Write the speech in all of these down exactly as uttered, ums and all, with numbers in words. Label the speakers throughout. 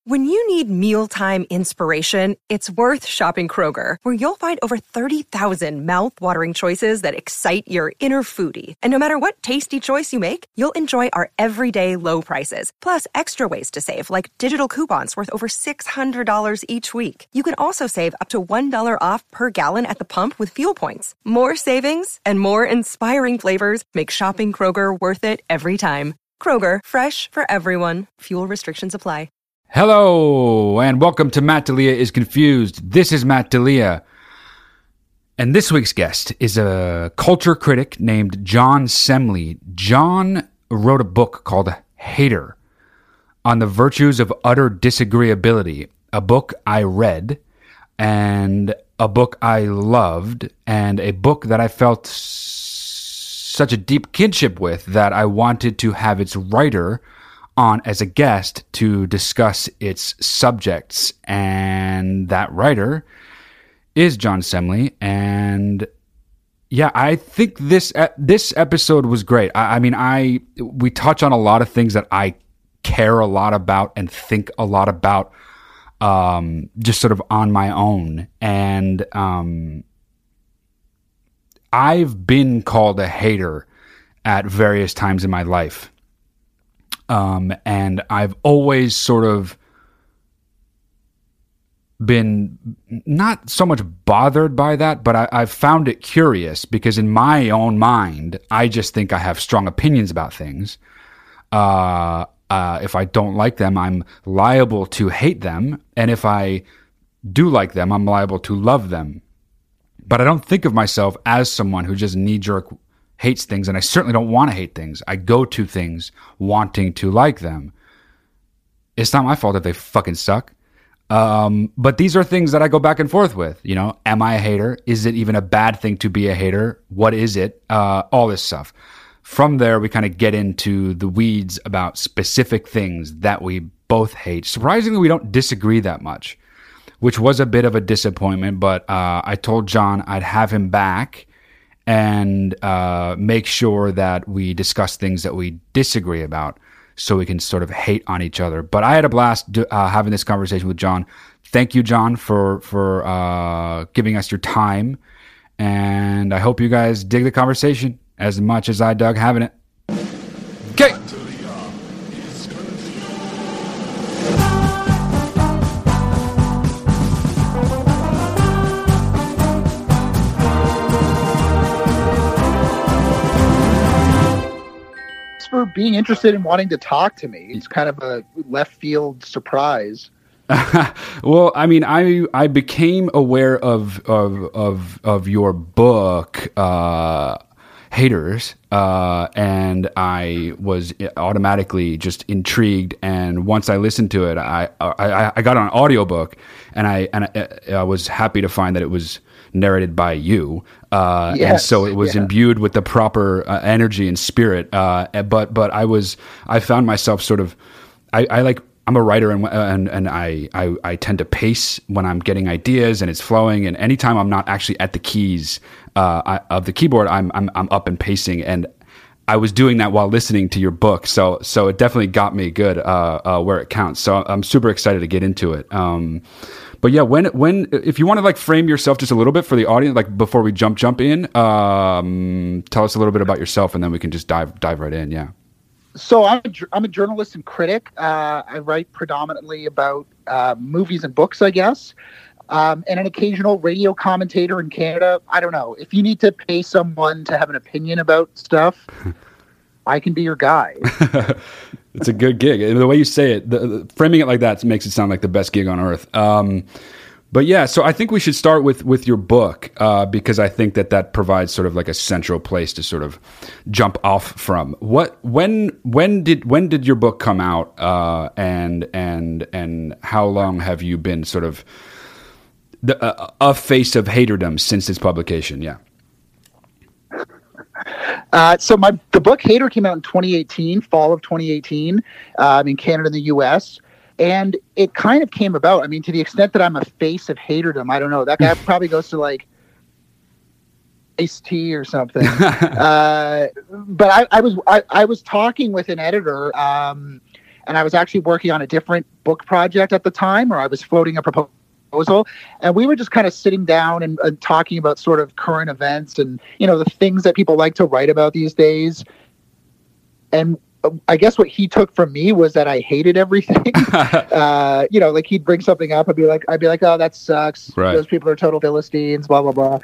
Speaker 1: When you need mealtime inspiration, it's worth shopping Kroger, where you'll find over thirty thousand mouth-watering choices that excite your inner foodie. And no matter what tasty choice you make, you'll enjoy our everyday low prices, plus extra ways to save, like digital coupons worth over six hundred dollars each week. You can also save up to one dollar off per gallon at the pump with fuel points. More savings and more inspiring flavors make shopping Kroger worth it every time. Kroger, fresh for everyone. Fuel restrictions apply.
Speaker 2: Hello, and welcome to Matt D'Elia is Confused. This is Matt D'Elia. And this week's guest is a culture critic named John Semley. John wrote a book called Hater, on the virtues of utter disagreeability, a book I read, and a book I loved, and a book that I felt s- such a deep kinship with that I wanted to have its writer on as a guest to discuss its subjects. And that writer is John Semley. And yeah, I think this this episode was great. I, I mean, I we touch on a lot of things that I care a lot about and think a lot about, um, just sort of on my own. And um, I've been called a hater at various times in my life. Um, and I've always sort of been not so much bothered by that, but I, I've found it curious because in my own mind, I just think I have strong opinions about things. Uh, uh, if I don't like them, I'm liable to hate them. And if I do like them, I'm liable to love them. But I don't think of myself as someone who just knee-jerk hates things, and I certainly don't want to hate things. I go to things wanting to like them. It's not my fault if they fucking suck. Um, but these are things that I go back and forth with. You know, am I a hater? Is it even a bad thing to be a hater? What is it? Uh, all this stuff. From there, we kind of get into the weeds about specific things that we both hate. Surprisingly, we don't disagree that much, which was a bit of a disappointment. But uh, I told John I'd have him back and uh, make sure that we discuss things that we disagree about so we can sort of hate on each other. But I had a blast do, uh, having this conversation with John. Thank you, John, for, for uh, giving us your time. And I hope you guys dig the conversation as much as I dug having it. Okay.
Speaker 3: For being interested in wanting to talk to me. It's kind of a left field surprise.
Speaker 2: Well, I mean, I I became aware of of of, of your book, uh, Haters, uh, and I was automatically just intrigued. And once I listened to it, I I, I got on an audiobook, and I and I, I was happy to find that it was narrated by you, uh, yes, and so it was yeah. imbued with the proper uh, energy and spirit. Uh, but but I was I found myself sort of I, I like I'm a writer and and and I, I I tend to pace when I'm getting ideas and it's flowing. And anytime I'm not actually at the keys uh, I, of the keyboard, I'm I'm I'm up and pacing. And I was doing that while listening to your book, so so it definitely got me good uh, uh, where it counts. So I'm super excited to get into it. Um, But yeah, when when if you want to like frame yourself just a little bit for the audience, like before we jump jump in, um, tell us a little bit about yourself, and then we can just dive dive right in. Yeah.
Speaker 3: So I'm a, I'm a journalist and critic. Uh, I write predominantly about uh, movies and books, I guess, um, and an occasional radio commentator in Canada. I don't know if you need to pay someone to have an opinion about stuff. I can be your guy.
Speaker 2: It's a good gig. And the way you say it, the, the, framing it like that makes it sound like the best gig on earth. Um, but yeah, so I think we should start with, with your book, uh, because I think that that provides sort of like a central place to sort of jump off from. What, when, when did, when did your book come out? Uh, and, and, and how long have you been sort of the, uh, a face of haterdom since its publication? Yeah.
Speaker 3: Uh, so my the book Hater came out in twenty eighteen, fall of twenty eighteen, um, in Canada and the U S. And it kind of came about, I mean, to the extent that I'm a face of haterdom, I don't know. That guy probably goes to like Ice-T or something. uh, but I, I was I, I was talking with an editor, um, and I was actually working on a different book project at the time, or I was floating a proposal, and we were just kind of sitting down and, and talking about sort of current events and, you know, the things that people like to write about these days. And I guess what he took from me was that I hated everything. uh, you know, like he'd bring something up, I'd be like, I'd be like, oh, that sucks.
Speaker 2: Right.
Speaker 3: Those people are total Philistines, blah, blah, blah.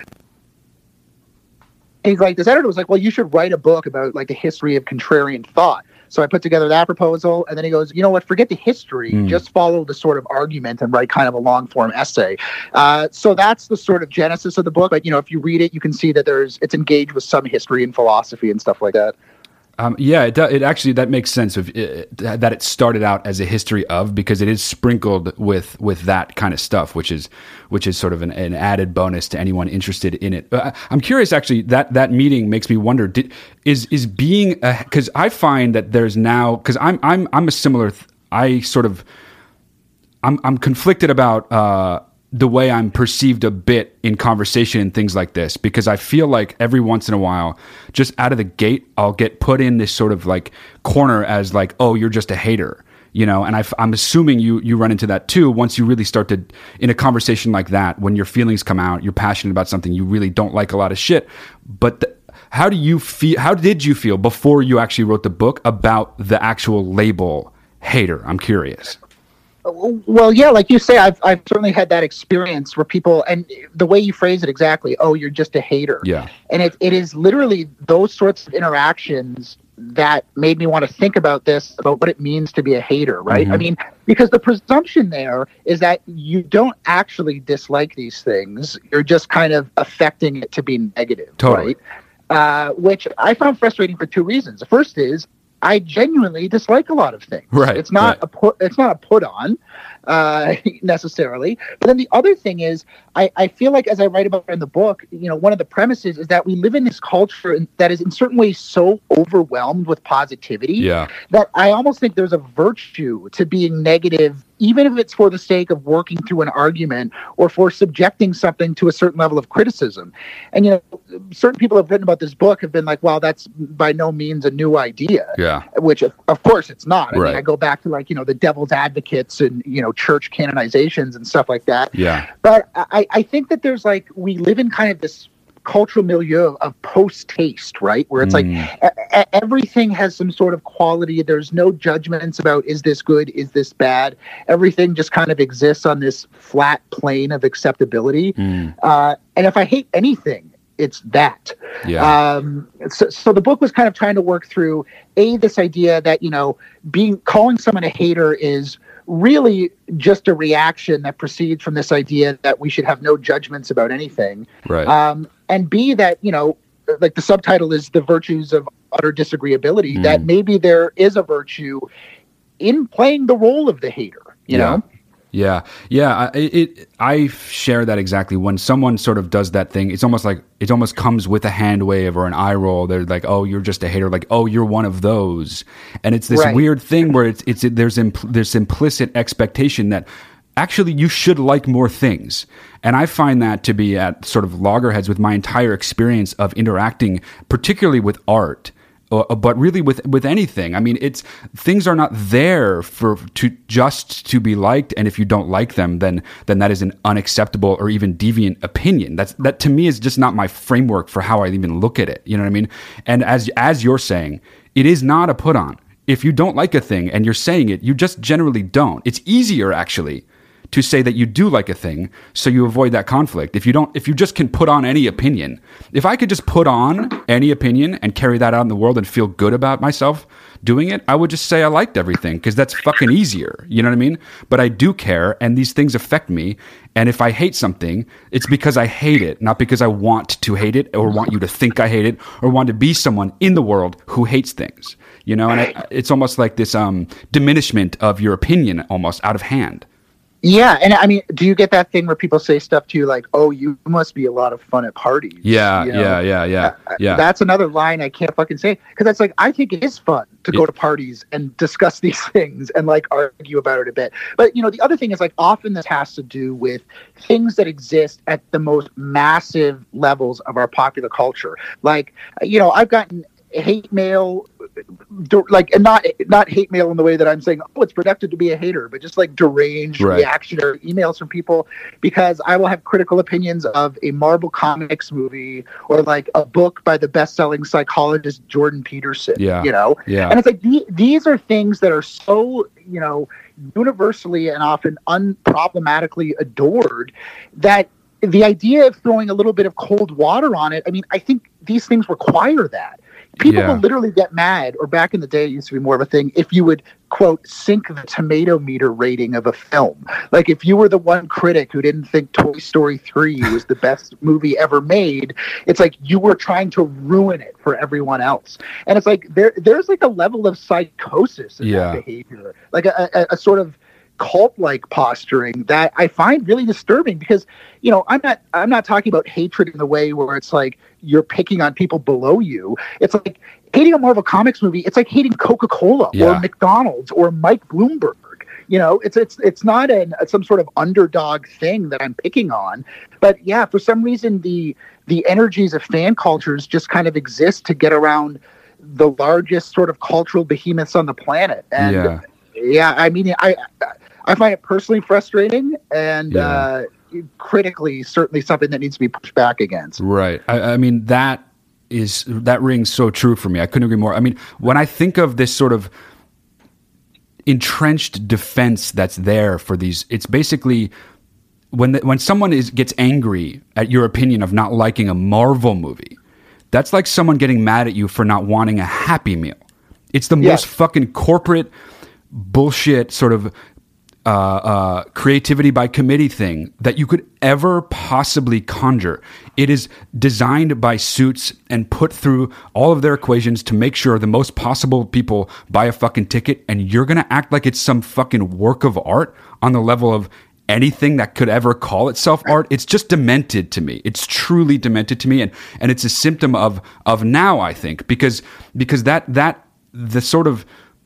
Speaker 3: And he's like, this editor was like, well, you should write a book about like the history of contrarian thought. So I put together that proposal, and then he goes, you know what, forget the history, mm. just follow the sort of argument and write kind of a long form essay. Uh, so that's the sort of genesis of the book. But, you know, if you read it, you can see that there's, it's engaged with some history and philosophy and stuff like that.
Speaker 2: Um, yeah, it, it actually, that makes sense of it, that it started out as a history of, because it is sprinkled with with that kind of stuff, which is which is sort of an, an added bonus to anyone interested in it. Uh, I'm curious, actually, that that meeting makes me wonder: did, is is being because I find that there's now because I'm I'm I'm a similar. I sort of I'm I'm conflicted about. Uh, the way I'm perceived a bit in conversation and things like this, because I feel like every once in a while, just out of the gate, I'll get put in this sort of like corner as like, oh, you're just a hater, you know? And I, I'm assuming you, you run into that too. Once you really start to, in a conversation like that, when your feelings come out, you're passionate about something, you really don't like a lot of shit. But the, how do you feel, how did you feel before you actually wrote the book about the actual label hater? I'm curious.
Speaker 3: Well, yeah, like you say, I've I've certainly had that experience where people, and the way you phrase it exactly, oh, you're just a hater.
Speaker 2: Yeah.
Speaker 3: And it it is literally those sorts of interactions that made me want to think about this, about what it means to be a hater, right? Mm-hmm. I mean, because the presumption there is that you don't actually dislike these things. You're just kind of affecting it to be negative,
Speaker 2: totally.
Speaker 3: Right? Uh, which I found frustrating for two reasons. The first is, I genuinely dislike a lot of things.
Speaker 2: Right.
Speaker 3: It's not
Speaker 2: right.
Speaker 3: a put. It's not a put on uh, necessarily. But then the other thing is, I, I feel like as I write about in the book, you know, one of the premises is that we live in this culture that is in certain ways so overwhelmed with positivity
Speaker 2: yeah.
Speaker 3: that I almost think there's a virtue to being negative, even if it's for the sake of working through an argument or for subjecting something to a certain level of criticism. And, you know, certain people have written about this book have been like, well, that's by no means a new idea.
Speaker 2: Yeah.
Speaker 3: Which, of, of course, it's not. I
Speaker 2: right.
Speaker 3: mean, I go back to, like, you know, the devil's advocates and, you know, church canonizations and stuff like that.
Speaker 2: Yeah.
Speaker 3: But I, I think that there's, like, we live in kind of this cultural milieu of post-taste, right? Where it's mm. like a- a- everything has some sort of quality. There's no judgments about, is this good? Is this bad? Everything just kind of exists on this flat plane of acceptability. Mm. Uh, and if I hate anything, it's that.
Speaker 2: Yeah.
Speaker 3: Um, so, so the book was kind of trying to work through, A, this idea that, you know, being calling someone a hater is really just a reaction that proceeds from this idea that we should have no judgments about anything.
Speaker 2: Right.
Speaker 3: Um, and B, that, you know, like the subtitle is The Virtues of Utter Disagreeability, mm. that maybe there is a virtue in playing the role of the hater, you
Speaker 2: yeah.
Speaker 3: know?
Speaker 2: Yeah, yeah. I, it, I share that exactly. When someone sort of does that thing, it's almost like it almost comes with a hand wave or an eye roll. They're like, "Oh, you're just a hater." Like, "Oh, you're one of those." And it's this
Speaker 3: right. weird
Speaker 2: thing where it's it's there's impl- there's implicit expectation that actually you should like more things. And I find that to be at sort of loggerheads with my entire experience of interacting, particularly with art. Uh, but really with with anything, I mean, it's things are not there for to just to be liked, and if you don't like them, then then that is an unacceptable or even deviant opinion. That's that to me is just not my framework for how I even look at it. You know what I mean? And as as you're saying, it is not a put on. If you don't like a thing and you're saying it, you just generally don't. It's easier actually to say that you do like a thing, so you avoid that conflict. If you don't, if you just can put on any opinion, if I could just put on any opinion and carry that out in the world and feel good about myself doing it, I would just say I liked everything because that's fucking easier. You know what I mean? But I do care, and these things affect me. And if I hate something, it's because I hate it, not because I want to hate it or want you to think I hate it or want to be someone in the world who hates things. You know, and I, it's almost like this um, diminishment of your opinion, almost out of hand.
Speaker 3: Yeah, and I mean, do you get that thing where people say stuff to you like, "Oh, you must be a lot of fun at parties"?
Speaker 2: Yeah,
Speaker 3: you know?
Speaker 2: yeah, yeah, yeah, yeah.
Speaker 3: That's another line I can't fucking say because that's like I think it is fun to go to parties and discuss these things and like argue about it a bit. But you know, the other thing is like often this has to do with things that exist at the most massive levels of our popular culture. Like, you know, I've gotten hate mail de- like, and not not hate mail in the way that I'm saying, oh, it's productive to be a hater, but just like deranged
Speaker 2: Right.
Speaker 3: reactionary emails from people, because I will have critical opinions of a Marvel Comics movie or like a book by the best-selling psychologist Jordan Peterson.
Speaker 2: Yeah.
Speaker 3: You know,
Speaker 2: Yeah.
Speaker 3: and it's like the, these are things that are so, you know, universally and often unproblematically adored that the idea of throwing a little bit of cold water on it, I mean, I think these things require that. People
Speaker 2: Yeah.
Speaker 3: will literally get mad, or back in the day, it used to be more of a thing, if you would, quote, sink the tomato meter rating of a film. Like, if you were the one critic who didn't think Toy Story three was the best movie ever made, it's like you were trying to ruin it for everyone else. And it's like there, there's like a level of psychosis in
Speaker 2: Yeah.
Speaker 3: that behavior, like a, a, a sort of cult-like posturing that I find really disturbing, because, you know, I'm not I'm not talking about hatred in the way where it's like you're picking on people below you. It's like hating a Marvel Comics movie. It's like hating Coca-Cola
Speaker 2: Yeah.
Speaker 3: or McDonald's or Mike Bloomberg. You know, it's it's it's not an some sort of underdog thing that I'm picking on. But yeah, for some reason the the energies of fan cultures just kind of exist to get around the largest sort of cultural behemoths on the planet. And
Speaker 2: Yeah.
Speaker 3: yeah, I mean, I I find it personally frustrating, and
Speaker 2: Yeah.
Speaker 3: uh, critically certainly something that needs to be pushed back against.
Speaker 2: Right. I, I mean, that is that rings so true for me. I couldn't agree more. I mean, when I think of this sort of entrenched defense that's there for these, it's basically when the, when someone is gets angry at your opinion of not liking a Marvel movie, that's like someone getting mad at you for not wanting a Happy Meal. It's the
Speaker 3: Yeah.
Speaker 2: most fucking corporate bullshit sort of uh, uh, creativity by committee thing that you could ever possibly conjure. It is designed by suits and put through all of their equations to make sure the most possible people buy a fucking ticket, and you're going to act like it's some fucking work of art on the level of anything that could ever call itself art. It's just demented to me. It's truly demented to me, and and it's a symptom of of now, I think, because because that that the sort of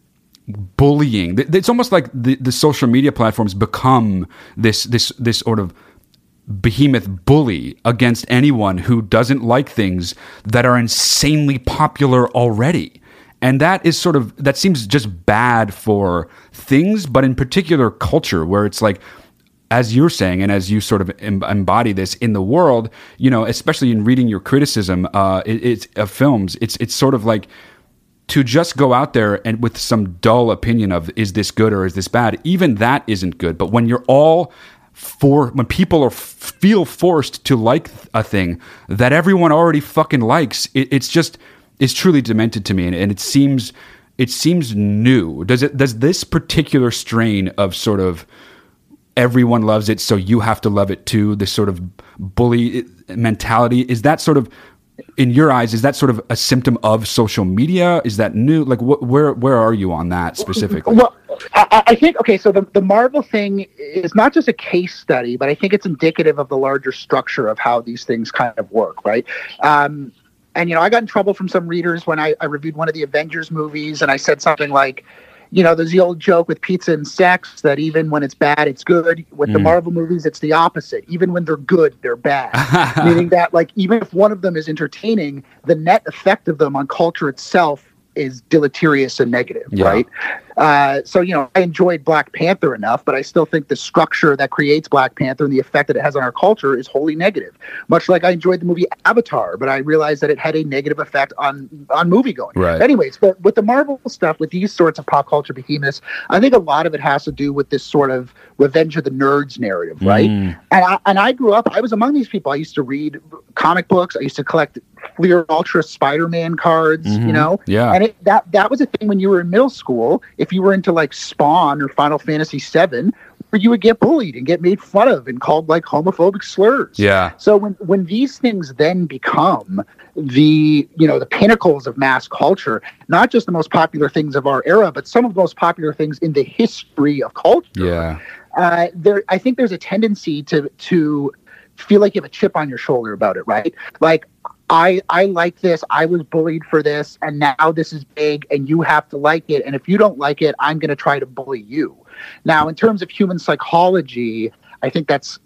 Speaker 2: bullying, it's almost like the, the social media platforms become this this this sort of behemoth bully against anyone who doesn't like things that are insanely popular already. And that is sort of, that seems just bad for things, but in particular culture, where it's like, as you're saying, and as you sort of em- embody this in the world, you know, especially in reading your criticism uh, it, it's of films, it's it's sort of like, to just go out there and with some dull opinion of, is this good or is this bad? Even that isn't good. But when you're all for, when people are feel forced to like a thing that everyone already fucking likes, it, it's just, it's truly demented to me. And, and it seems, it seems new. Does it, does this particular strain of sort of everyone loves it, so you have to love it too, this sort of bully mentality, is that sort of, in your eyes, is that sort of a symptom of social media? Is that new? Like, wh- where where are you on that specifically?
Speaker 3: Well, I, I think, okay, so the, the Marvel thing is not just a case study, but I think it's indicative of the larger structure of how these things kind of work, right? Um, and, you know, I got in trouble from some readers when I, I reviewed one of the Avengers movies, and I said something like, you know, there's the old joke with pizza and sex that even when it's bad, it's good. With the
Speaker 2: Mm.
Speaker 3: Marvel movies, it's the opposite. Even when they're good, they're bad. Meaning that, like, even if one of them is entertaining, the net effect of them on culture itself is deleterious and negative,
Speaker 2: Yeah.
Speaker 3: right? Uh, so, you know, I enjoyed Black Panther enough, but I still think the structure that creates Black Panther and the effect that it has on our culture is wholly negative. Much like I enjoyed the movie Avatar, but I realized that it had a negative effect on on moviegoing.
Speaker 2: Right.
Speaker 3: Anyways, but with the Marvel stuff, with these sorts of pop culture behemoths, I think a lot of it has to do with this sort of revenge of the nerds narrative, right?
Speaker 2: Mm.
Speaker 3: And I, and I grew up, I was among these people. I used to read comic books. I used to collect Fleer Ultra Spider-Man cards,
Speaker 2: Mhm.
Speaker 3: you know?
Speaker 2: Yeah.
Speaker 3: And it, that that was a thing when you were in middle school. If you were into like Spawn or Final Fantasy seven, where you would get bullied and get made fun of and called like homophobic slurs.
Speaker 2: Yeah.
Speaker 3: So when when these things then become the, you know, the pinnacles of mass culture, not just the most popular things of our era, but some of the most popular things in the history of culture.
Speaker 2: Yeah.
Speaker 3: Uh, there, I think there's a tendency to to feel like you have a chip on your shoulder about it, right? Like, I I like this, I was bullied for this, and now this is big, and you have to like it. And if you don't like it, I'm going to try to bully you. Now, in terms of human psychology, I think that's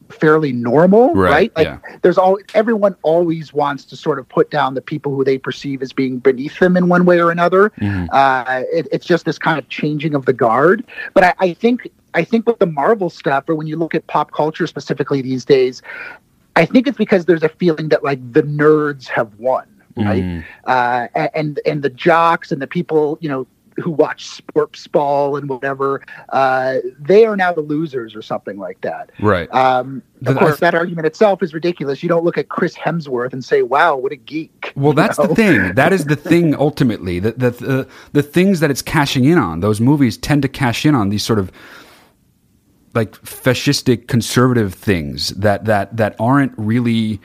Speaker 3: fairly normal, right?
Speaker 2: Right,
Speaker 3: Like
Speaker 2: yeah.
Speaker 3: there's all everyone always wants to sort of put down the people who they perceive as being beneath them in one way or another.
Speaker 2: Mm-hmm.
Speaker 3: Uh, it, it's just this kind of changing of the guard. But I, I think I think with the Marvel stuff, or when you look at pop culture specifically these days, I think it's because there's a feeling that like the nerds have won, right?
Speaker 2: Mm.
Speaker 3: Uh, and and the jocks and the people, you know, who watch sports ball and whatever, uh, they are now the losers or something like that.
Speaker 2: Right.
Speaker 3: Um, of
Speaker 2: But
Speaker 3: course,
Speaker 2: I-
Speaker 3: that argument itself is ridiculous. You don't look at Chris Hemsworth and say, "Wow, what a geek."
Speaker 2: Well,
Speaker 3: You
Speaker 2: that's
Speaker 3: know?
Speaker 2: the thing. That is the thing. Ultimately, the, the the the things that it's cashing in on. Those movies tend to cash in on these sort of like fascistic conservative things that that that aren't really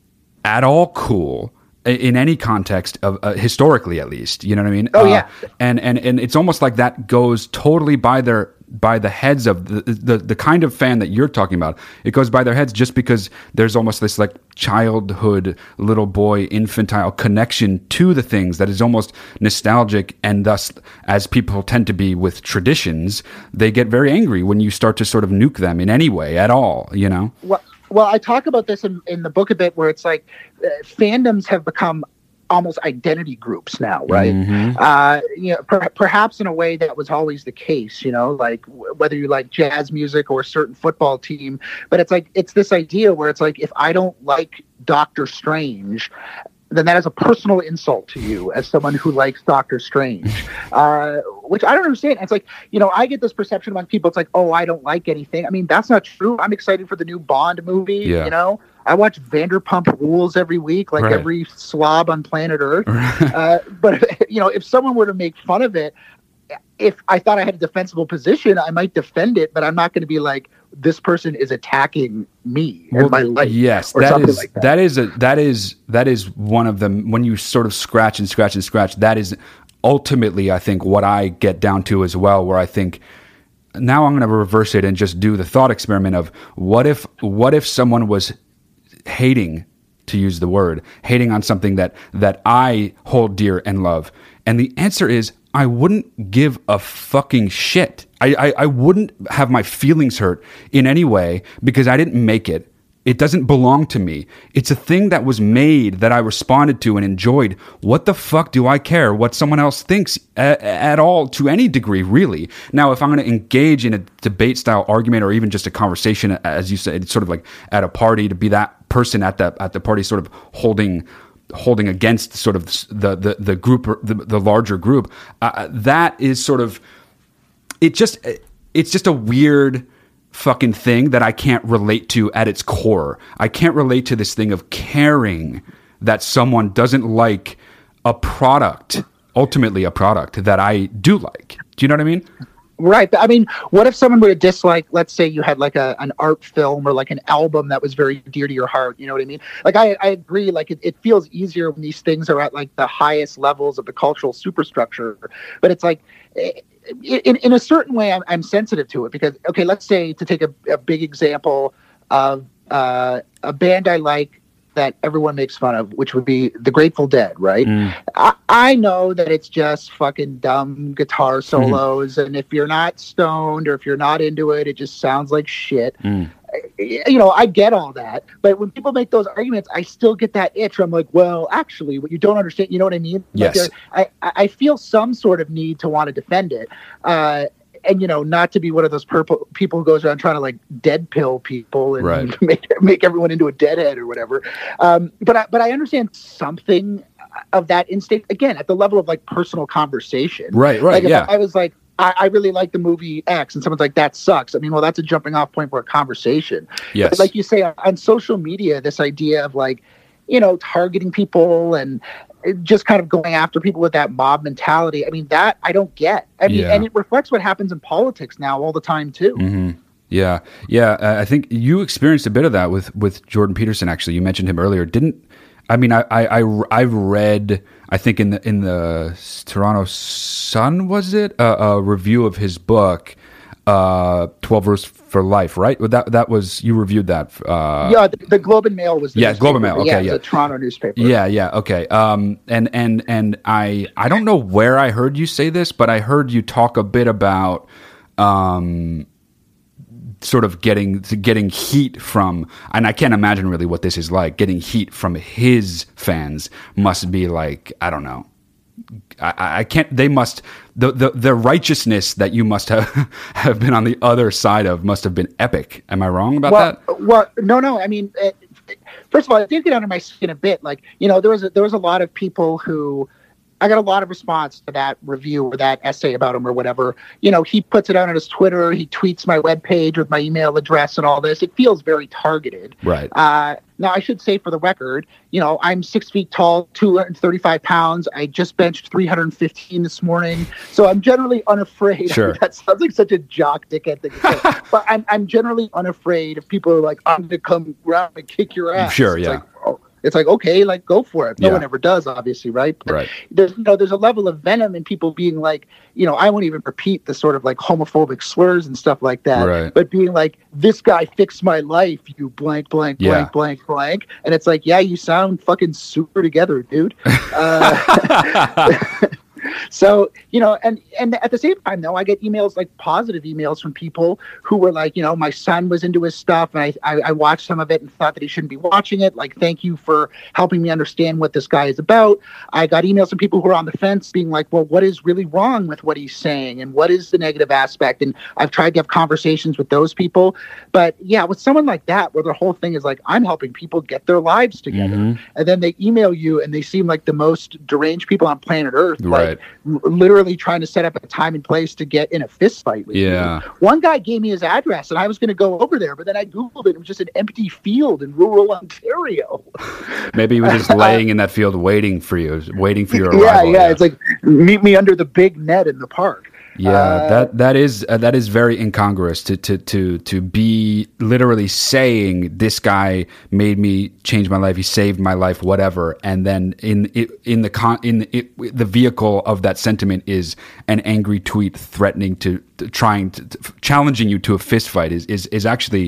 Speaker 2: at all cool in any context of uh, historically, at least. You know what I mean?
Speaker 3: Oh, yeah.
Speaker 2: Uh, and and and it's almost like that goes totally by their by the heads of the, the the kind of fan that you're talking about. It goes by their heads just because there's almost this like childhood little boy infantile connection to the things that is almost nostalgic, and thus, as people tend to be with traditions, they get very angry when you start to sort of nuke them in any way at all, you know?
Speaker 3: Well, well, I talk about this in, in the book a bit, where it's like uh, fandoms have become almost identity groups now, right?
Speaker 2: Mhm.
Speaker 3: Uh, you know, per- perhaps in a way that was always the case, you know, like w- whether you like jazz music or a certain football team, but it's like, it's this idea where it's like, if I don't like Doctor Strange, then that is a personal insult to you as someone who likes Doctor Strange, uh, which I don't understand. It's like, you know, I get this perception among people. It's like, oh, I don't like anything. I mean, that's not true. I'm excited for the new Bond movie.
Speaker 2: Yeah.
Speaker 3: You know, I watch Vanderpump Rules every week, like
Speaker 2: Right.
Speaker 3: every slob on planet Earth. uh, but, you know, if someone were to make fun of it, if I thought I had a defensible position, I might defend it, but I'm not going to be like, this person is attacking me and my life.
Speaker 2: Yes,
Speaker 3: or
Speaker 2: that
Speaker 3: something
Speaker 2: is
Speaker 3: like that.
Speaker 2: that is a that is that is one of them. When you sort of scratch and scratch and scratch, that is ultimately, I think, what I get down to as well. Where I think now I'm going to reverse it and just do the thought experiment of what if what if someone was hating, to use the word, hating on something that that I hold dear and love, and the answer is I wouldn't give a fucking shit. I, I, I wouldn't have my feelings hurt in any way because I didn't make it. It doesn't belong to me. It's a thing that was made that I responded to and enjoyed. What the fuck do I care what someone else thinks a, at all, to any degree, really? Now, if I'm going to engage in a debate style argument or even just a conversation, as you said, it's sort of like at a party, to be that person at the at the party, sort of holding holding against sort of the the the group, the, the larger group, uh, that is sort of it. Just it's just a weird fucking thing that I can't relate to at its core. I can't relate to this thing of caring that someone doesn't like a product, ultimately a product that I do like. Do you know what I mean?
Speaker 3: Right. But I mean, what if someone were to dislike, let's say you had like a, an art film or like an album that was very dear to your heart. You know what I mean? Like, I, I agree. Like, it, it feels easier when these things are at like the highest levels of the cultural superstructure. But it's like, in, in a certain way, I'm, I'm sensitive to it because, okay, let's say, to take a, a big example of uh, a band I like that everyone makes fun of, which would be the Grateful Dead, right?
Speaker 2: Mm.
Speaker 3: I, I know that it's just fucking dumb guitar solos, mm. and if you're not stoned or if you're not into it, it just sounds like shit.
Speaker 2: Mm.
Speaker 3: You know, I get all that, but when people make those arguments, I still get that itch. I'm like, well, actually, what you don't understand, you know what I mean?
Speaker 2: Yes.
Speaker 3: Like, I, I feel some sort of need to want to defend it. Uh, And, you know, not to be one of those purple people who goes around trying to like dead pill people and
Speaker 2: right.
Speaker 3: make make everyone into a deadhead or whatever. Um, but I, but I understand something of that instinct again at the level of like personal conversation.
Speaker 2: Right, right,
Speaker 3: like if
Speaker 2: yeah.
Speaker 3: I, I was like, I, I really like the movie X, and someone's like, that sucks. I mean, well, that's a jumping off point for a conversation.
Speaker 2: Yes.
Speaker 3: But like you say on, on social media, this idea of like, you know, targeting people and just kind of going after people with that mob mentality. I mean, that I don't get. I mean,
Speaker 2: Yeah.
Speaker 3: and it reflects what happens in politics now all the time too.
Speaker 2: Mm-hmm. Yeah, yeah. Uh, I think you experienced a bit of that with, with Jordan Peterson. Actually, you mentioned him earlier. Didn't I mean? I, I, I I've read. I think in the in the Toronto Sun, was it a, a review of his book, uh, twelve Rules for Life? Right. That that was you reviewed that. Uh,
Speaker 3: yeah, the, the Globe and Mail was. The
Speaker 2: yeah, Globe and Mail. Okay,
Speaker 3: yeah,
Speaker 2: yeah,
Speaker 3: the Toronto newspaper.
Speaker 2: Yeah, yeah. Okay. Um, and and and I I don't know where I heard you say this, but I heard you talk a bit about um. sort of getting getting heat from, and I can't imagine really what this is like. Getting heat from his fans must be like, I don't know. I, I can't. They must the, the the righteousness that you must have have been on the other side of must have been epic. Am I wrong about
Speaker 3: well,
Speaker 2: that?
Speaker 3: Well, no, no. I mean, it, first of all, it did get under my skin a bit. Like, you know, there was a, there was a lot of people who. I got a lot of response to that review or that essay about him or whatever. You know, he puts it out on his Twitter. He tweets my webpage with my email address and all this. It feels very targeted.
Speaker 2: Right.
Speaker 3: Uh, now, I should say for the record, you know, I'm six feet tall, two hundred thirty-five pounds. I just benched three hundred fifteen this morning. So I'm generally unafraid.
Speaker 2: Sure.
Speaker 3: That sounds like such a jock dickhead thing to say. But I'm, I'm generally unafraid if people are like, I'm going to come around and kick your ass.
Speaker 2: Sure,
Speaker 3: It's
Speaker 2: yeah.
Speaker 3: like, oh. It's like, okay, like, go for it. No
Speaker 2: Yeah.
Speaker 3: one ever does, obviously, right? But
Speaker 2: Right.
Speaker 3: There's, you know, there's a level of venom in people being like, you know, I won't even repeat the sort of like homophobic slurs and stuff like that.
Speaker 2: Right.
Speaker 3: But being like, this guy fixed my life, you blank, blank,
Speaker 2: Yeah.
Speaker 3: blank, blank, blank. And it's like, yeah, you sound fucking super together, dude. Uh, So, you know, and, and at the same time, though, I get emails, like positive emails from people who were like, you know, my son was into his stuff and I, I, I watched some of it and thought that he shouldn't be watching it. Like, thank you for helping me understand what this guy is about. I got emails from people who are on the fence being like, well, what is really wrong with what he's saying? And what is the negative aspect? And I've tried to have conversations with those people. But yeah, with someone like that, where their whole thing is like, I'm helping people get their lives together.
Speaker 2: Mhm.
Speaker 3: And then they email you and they seem like the most deranged people on planet Earth.
Speaker 2: Right.
Speaker 3: Like, literally trying to set up a time and place to get in a fist fight with
Speaker 2: Yeah.
Speaker 3: you. One guy gave me his address and I was going to go over there, but then I Googled it. It was just an empty field in rural Ontario.
Speaker 2: Maybe he was just laying in that field waiting for you, waiting for your
Speaker 3: Yeah,
Speaker 2: arrival.
Speaker 3: yeah. It's like, meet me under the big net in the park.
Speaker 2: Yeah,
Speaker 3: Uh,
Speaker 2: that that is uh, that is very incongruous to to to to be literally saying this guy made me change my life, he saved my life, whatever, and then in it, in the con in it, the vehicle of that sentiment is an angry tweet threatening to, to trying to, to challenging you to a fist fight is is is actually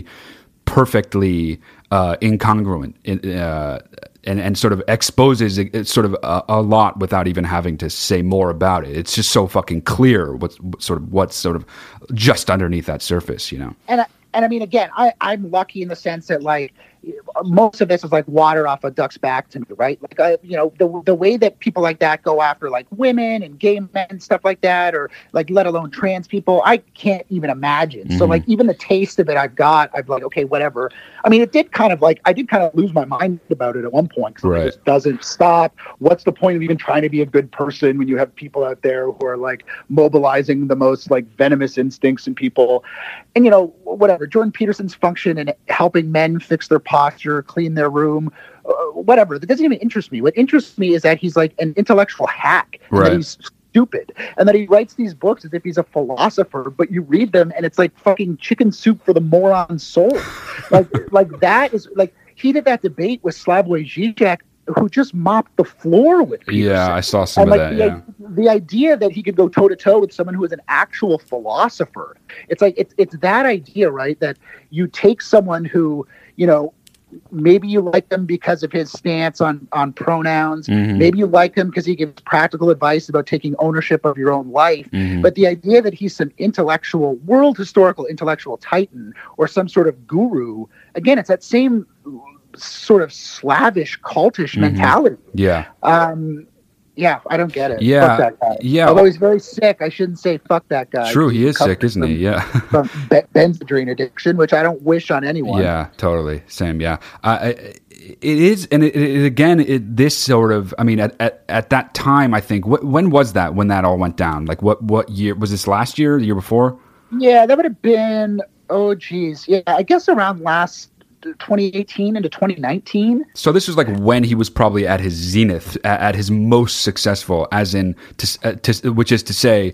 Speaker 2: perfectly uh, incongruent. Uh, And, and sort of exposes it, it sort of a, a lot without even having to say more about it. It's just so fucking clear what's sort of what's sort of just underneath that surface, you know.
Speaker 3: And I, and I mean, again, I, I'm lucky in the sense that like most of this is like water off a duck's back to me, right? Like, I, you know, the the way that people like that go after like women and gay men and stuff like that, or like let alone trans people, I can't even imagine. Mm-hmm. So like even the taste of it I've got, I'm like, okay, whatever. I mean, it did kind of like I did kind of lose my mind about it at one point. Right. It just doesn't stop. What's the point of even trying to be a good person when you have people out there who are like mobilizing the most like venomous instincts in people? And you know, whatever. Jordan Peterson's function in helping men fix their posture, clean their room, uh, whatever. That doesn't even interest me. What interests me is that he's like an intellectual hack.
Speaker 2: Right.
Speaker 3: And that he's stupid. And that he writes these books as if he's a philosopher, but you read them and it's like fucking chicken soup for the moron soul. like, like that is like, he did that debate with Slavoj Žižek, who just mopped the floor with Peterson.
Speaker 2: Yeah, I saw some
Speaker 3: and
Speaker 2: of
Speaker 3: like
Speaker 2: that,
Speaker 3: the,
Speaker 2: yeah.
Speaker 3: The idea that he could go toe-to-toe with someone who is an actual philosopher, it's like, it's it's that idea, right? That you take someone who, you know, maybe you like him because of his stance on, on pronouns. Mm-hmm. Maybe you like him because he gives practical advice about taking ownership of your own life. Mm-hmm. But the idea that he's some intellectual, world historical intellectual titan or some sort of guru, again, it's that same sort of slavish, cultish mm-hmm. mentality.
Speaker 2: Yeah.
Speaker 3: Um, yeah, I don't get it.
Speaker 2: Yeah.
Speaker 3: Fuck that guy.
Speaker 2: Yeah.
Speaker 3: Although he's very sick, I shouldn't say fuck that guy.
Speaker 2: True, he is sick, isn't
Speaker 3: from,
Speaker 2: he? Yeah.
Speaker 3: From be- Benzedrine addiction, which I don't wish on anyone.
Speaker 2: Yeah, totally. Same, yeah. Uh, it, it is, and it, it, again, it, this sort of, I mean, at, at, at that time, I think, wh- when was that, when that all went down? Like, what, what year? Was this last year, the year before?
Speaker 3: Yeah, that would have been, oh, geez. Yeah, I guess around last twenty eighteen into twenty nineteen.
Speaker 2: So this was like when he was probably at his zenith, at, at his most successful, as in, to, uh, to, which is to say,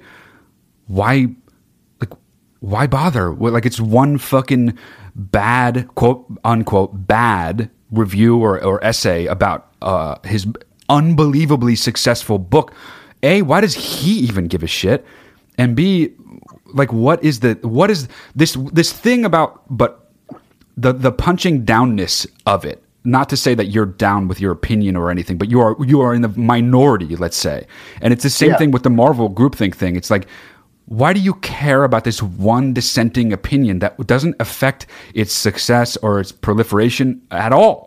Speaker 2: why, like, why bother? Well, like, it's one fucking bad, quote unquote, bad review or, or essay about uh, his unbelievably successful book. A, why does he even give a shit? And B, like, what is the what is this this thing about? But the the punching downness of it. Not to say that you're down with your opinion or anything, but you are you are in the minority, let's say. And it's the same
Speaker 3: yeah.
Speaker 2: thing with the Marvel groupthink thing. It's like, why do you care about this one dissenting opinion that doesn't affect its success or its proliferation at all?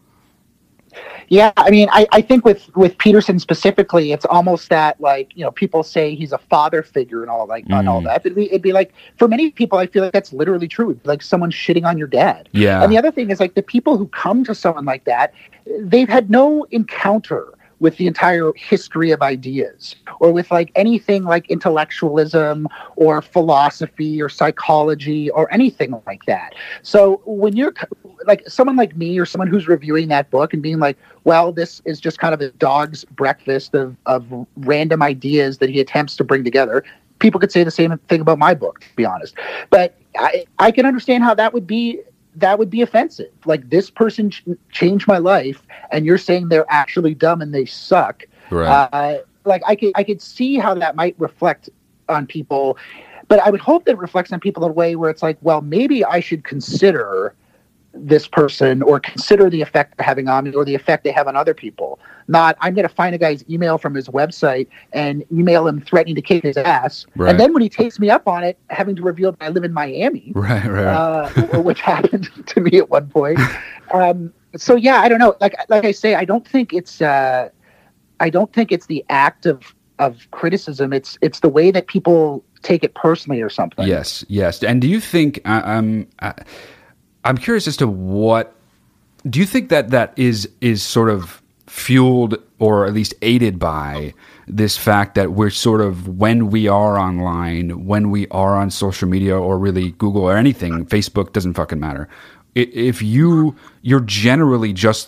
Speaker 3: Yeah, I mean, I, I think with, with Peterson specifically, it's almost that, like, you know, people say he's a father figure and all like mm. and all that. It'd be, it'd be like, for many people, I feel like that's literally true. It'd be like someone shitting on your dad.
Speaker 2: Yeah.
Speaker 3: And the other thing is, like, the people who come to someone like that, they've had no encounter with the entire history of ideas, or with like anything like intellectualism or philosophy or psychology or anything like that. So when you're like someone like me or someone who's reviewing that book and being like, well, this is just kind of a dog's breakfast of, of random ideas that he attempts to bring together, people could say the same thing about my book, to be honest. But I, I can understand how that would be that would be offensive. Like, this person ch- changed my life, and you're saying they're actually dumb and they suck.
Speaker 2: Right.
Speaker 3: Uh, like, I could I could see how that might reflect on people, but I would hope that it reflects on people in a way where it's like, well, maybe I should consider this person or consider the effect they're having on me or the effect they have on other people. Not, I'm going to find a guy's email from his website and email him threatening to kick his ass.
Speaker 2: Right.
Speaker 3: And then when he takes me up on it, having to reveal that I live in Miami,
Speaker 2: right, right,
Speaker 3: uh, which happened to me at one point. Um, so yeah, I don't know. Like, like I say, I don't think it's, uh, I don't think it's the act of, of criticism. It's, it's the way that people take it personally or something.
Speaker 2: Yes. Yes. And do you think, uh, um, uh, I'm curious as to what do you think that that is is sort of fueled or at least aided by this fact that we're sort of, when we are online, when we are on social media or really Google or anything, Facebook, doesn't fucking matter. If you you're generally just,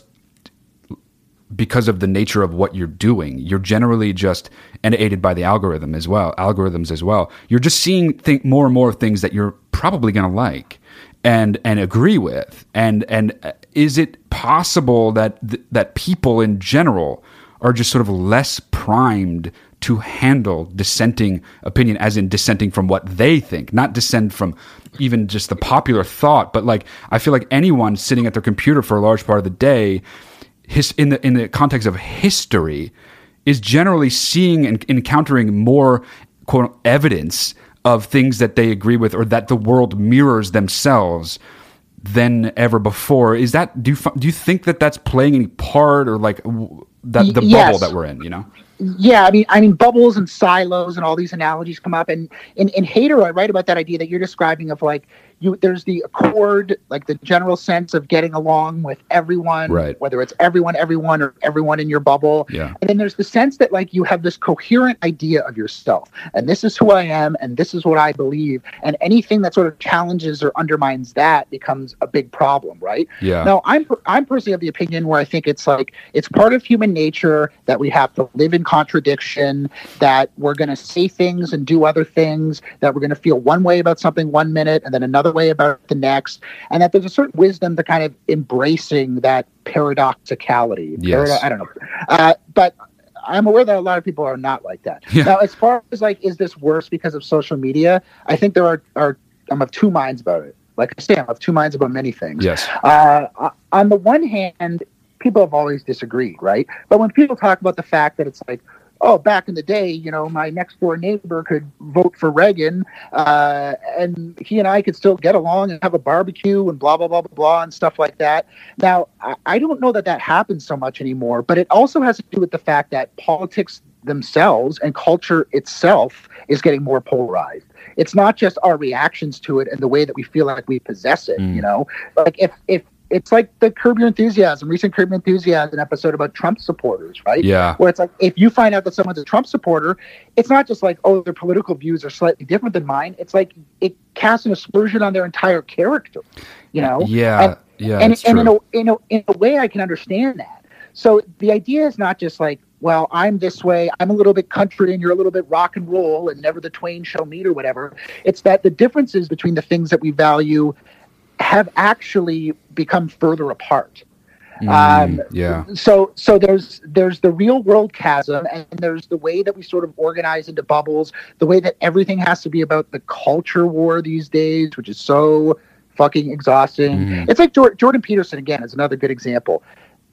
Speaker 2: because of the nature of what you're doing, you're generally just, and aided by the algorithm as well, algorithms as well. You're just seeing think more and more things that you're probably going to like. And and agree with, and and is it possible that th- that people in general are just sort of less primed to handle dissenting opinion, as in dissenting from what they think, not dissent from even just the popular thought, but like, I feel like anyone sitting at their computer for a large part of the day, his, in the in the context of history, is generally seeing and encountering more, quote, evidence of things that they agree with or that the world mirrors themselves than ever before. Is that, do you, do you think that that's playing any part, or like that the
Speaker 3: yes.
Speaker 2: bubble that we're in, you know?
Speaker 3: Yeah, I mean, I mean, bubbles and silos and all these analogies come up, and in, in Hater, I write about that idea that you're describing of like, you, there's the accord, like the general sense of getting along with everyone,
Speaker 2: right,
Speaker 3: whether it's everyone, everyone, or everyone in your bubble.
Speaker 2: Yeah.
Speaker 3: And then there's the sense that like you have this coherent idea of yourself, and this is who I am, and this is what I believe, and anything that sort of challenges or undermines that becomes a big problem, right?
Speaker 2: Yeah.
Speaker 3: Now, I'm I'm personally of the opinion where I think it's like it's part of human nature that we have to live in contradiction, that we're going to say things and do other things, that we're going to feel one way about something one minute and then another way about the next, and that there's a certain wisdom to kind of embracing that paradoxicality.
Speaker 2: Yes.
Speaker 3: Parado- I don't know. Uh, but I'm aware that a lot of people are not like that.
Speaker 2: Yeah.
Speaker 3: Now, as far as like, is this worse because of social media? I think there are, are I'm of two minds about it. Like I say, I'm of two minds about many things.
Speaker 2: Yes.
Speaker 3: Uh, on the one hand, people have always disagreed, right? But when people talk about the fact that it's like, oh, back in the day, you know, my next door neighbor could vote for Reagan, uh, and he and I could still get along and have a barbecue and blah, blah, blah, blah, blah, and stuff like that. Now, I, I don't know that that happens so much anymore, but it also has to do with the fact that politics themselves and culture itself is getting more polarized. It's not just our reactions to it and the way that we feel like we possess it, mm. you know? Like if if it's like the Curb Your Enthusiasm, recent Curb Your Enthusiasm episode about Trump supporters, right?
Speaker 2: Yeah.
Speaker 3: Where it's like, if you find out that someone's a Trump supporter, it's not just like, oh, their political views are slightly different than mine. It's like, it casts an aspersion on their entire character, you know?
Speaker 2: Yeah,
Speaker 3: and,
Speaker 2: yeah,
Speaker 3: And,
Speaker 2: that's
Speaker 3: and
Speaker 2: true.
Speaker 3: in, a, in, a, in a way, I can understand that. So the idea is not just like, well, I'm this way, I'm a little bit country and you're a little bit rock and roll and never the twain shall meet or whatever. It's that the differences between the things that we value have actually become further apart.
Speaker 2: Mm,
Speaker 3: um,
Speaker 2: yeah.
Speaker 3: So, so there's there's the real world chasm, and there's the way that we sort of organize into bubbles. The way that everything has to be about the culture war these days, which is so fucking exhausting.
Speaker 2: Mm.
Speaker 3: It's like Jordan Peterson again is another good example.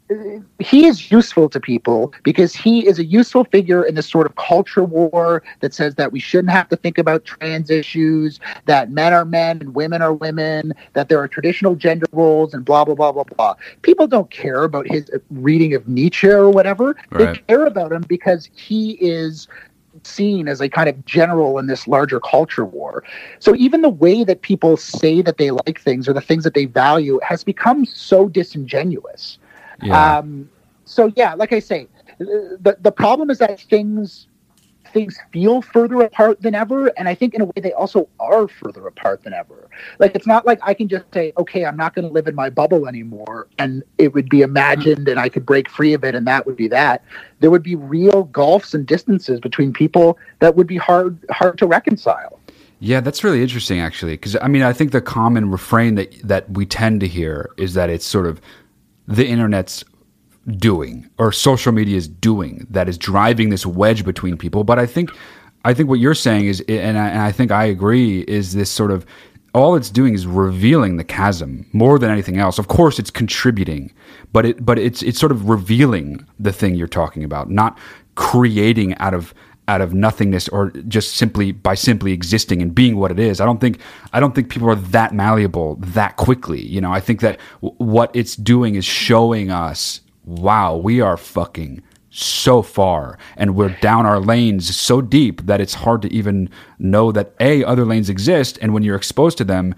Speaker 3: he is useful to people because he is a useful figure in this sort of culture war that says that we shouldn't have to think about trans issues, that men are men and women are women, that there are traditional gender roles and blah, blah, blah, blah, blah. People don't care about his reading of Nietzsche or whatever. Right. They care about him because he is seen as a kind of general in this larger culture war. So even the way that people say that they like things or the things that they value has become so disingenuous. Yeah. Um, so yeah, like I say, the the problem is that things things feel further apart than ever, and I think in a way they also are further apart than ever. Like it's not like I can just say, okay, I'm not going to live in my bubble anymore, and it would be imagined, and I could break free of it, and that would be that. There would be real gulfs and distances between people that would be hard hard to reconcile.
Speaker 2: Yeah, that's really interesting, actually, because I mean, I think the common refrain that that we tend to hear is that it's sort of the internet's doing or social media is doing that is driving this wedge between people. But I think, I think what you're saying is, and I, and I think I agree, is this sort of all it's doing is revealing the chasm more than anything else. Of course, it's contributing, but it but it's it's sort of revealing the thing you're talking about, not creating out of out of nothingness or just simply by simply existing and being what it is. I don't think I don't think people are that malleable that quickly. You know, I think that w- what it's doing is showing us, wow, we are fucking so far and we're down our lanes so deep that it's hard to even know that A, other lanes exist, and when you're exposed to them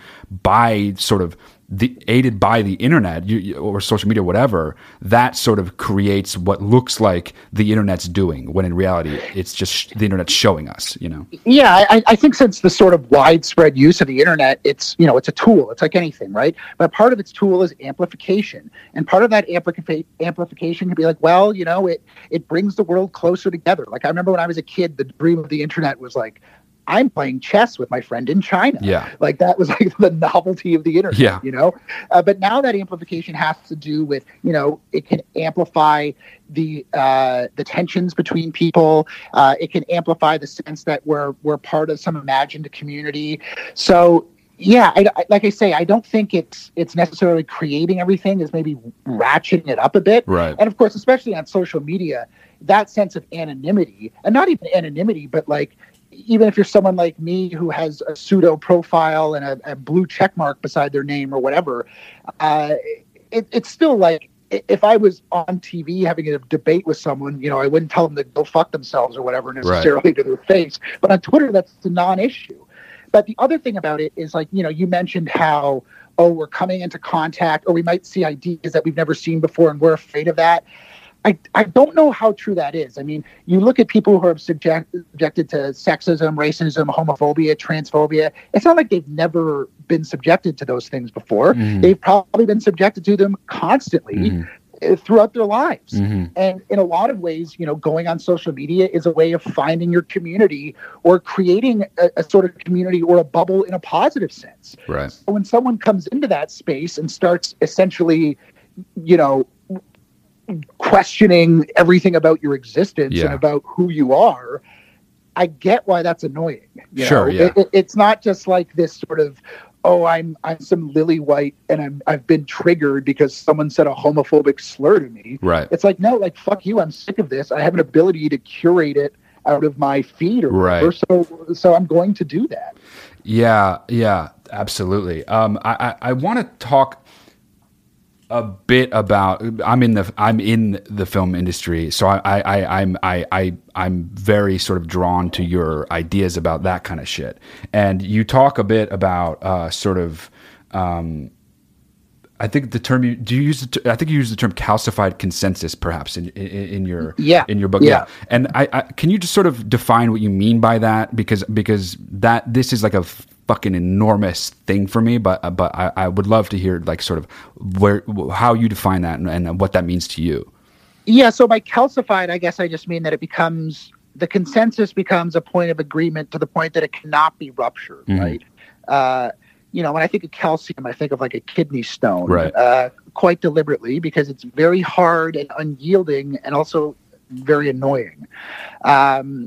Speaker 2: by sort of the aided by the internet you, you, or social media, whatever, that sort of creates what looks like the internet's doing, when in reality it's just sh- the internet's showing us, you know?
Speaker 3: Yeah, I, I think since the sort of widespread use of the internet, it's, you know, it's a tool. It's like anything, right? But part of its tool is amplification. And part of that amplifi- amplification can be like, well, you know, it, it brings the world closer together. Like I remember when I was a kid, the dream of the internet was like, I'm playing chess with my friend in China.
Speaker 2: Yeah.
Speaker 3: Like that was like the novelty of the internet,
Speaker 2: yeah.
Speaker 3: you know? Uh, but now that amplification has to do with, you know, it can amplify the uh, the tensions between people. Uh, it can amplify the sense that we're, we're part of some imagined community. So, yeah, I, I, like I say, I don't think it's it's necessarily creating everything, is maybe ratcheting it up a bit.
Speaker 2: Right.
Speaker 3: And of course, especially on social media, that sense of anonymity, and not even anonymity, but like, even if you're someone like me who has a pseudo profile and a, a blue check mark beside their name or whatever, uh, it, it's still like, if I was on T V having a debate with someone, you know, I wouldn't tell them to go fuck themselves or whatever necessarily right. to their face. But on Twitter, that's a non-issue. But the other thing about it is, like, you know, you mentioned how, oh, we're coming into contact, or we might see ideas that we've never seen before and we're afraid of that. I, I don't know how true that is. I mean, you look at people who are subject, subjected to sexism, racism, homophobia, transphobia. It's not like they've never been subjected to those things before. Mm-hmm. They've probably been subjected to them constantly mm-hmm. throughout their lives. Mm-hmm. And in a lot of ways, you know, going on social media is a way of finding your community or creating a, a sort of community or a bubble in a positive sense.
Speaker 2: Right.
Speaker 3: So when someone comes into that space and starts essentially, you know, questioning everything about your existence yeah. and about who you are, I get why that's annoying. You
Speaker 2: sure,
Speaker 3: know?
Speaker 2: yeah.
Speaker 3: It, it, it's not just like this sort of, oh, I'm I'm some lily white and I'm I've been triggered because someone said a homophobic slur to me.
Speaker 2: Right.
Speaker 3: It's like, no, like fuck you, I'm sick of this. I have an ability to curate it out of my feed or
Speaker 2: right.
Speaker 3: whatever, so so I'm going to do that.
Speaker 2: Yeah, yeah, absolutely. Um, I I, I want to talk a bit about. I'm in the I'm in the film industry, so I, I I'm I I I'm very sort of drawn to your ideas about that kind of shit. And you talk a bit about uh, sort of. Um, I think the term you do you use. The, I think you use the term calcified consensus, perhaps in in, in your
Speaker 3: yeah.
Speaker 2: in your book.
Speaker 3: Yeah.
Speaker 2: yeah. And I, I can you just sort of define what you mean by that, because because that this is like a fucking enormous thing for me, but but I, I would love to hear like sort of where how you define that and, and what that means to you.
Speaker 3: Yeah, so by calcified, I guess I just mean that it becomes the consensus becomes a point of agreement to the point that it cannot be ruptured, mm-hmm. right? Uh, you know, when I think of calcium, I think of like a kidney stone,
Speaker 2: right?
Speaker 3: Uh, quite deliberately, because it's very hard and unyielding, and also very annoying. Um,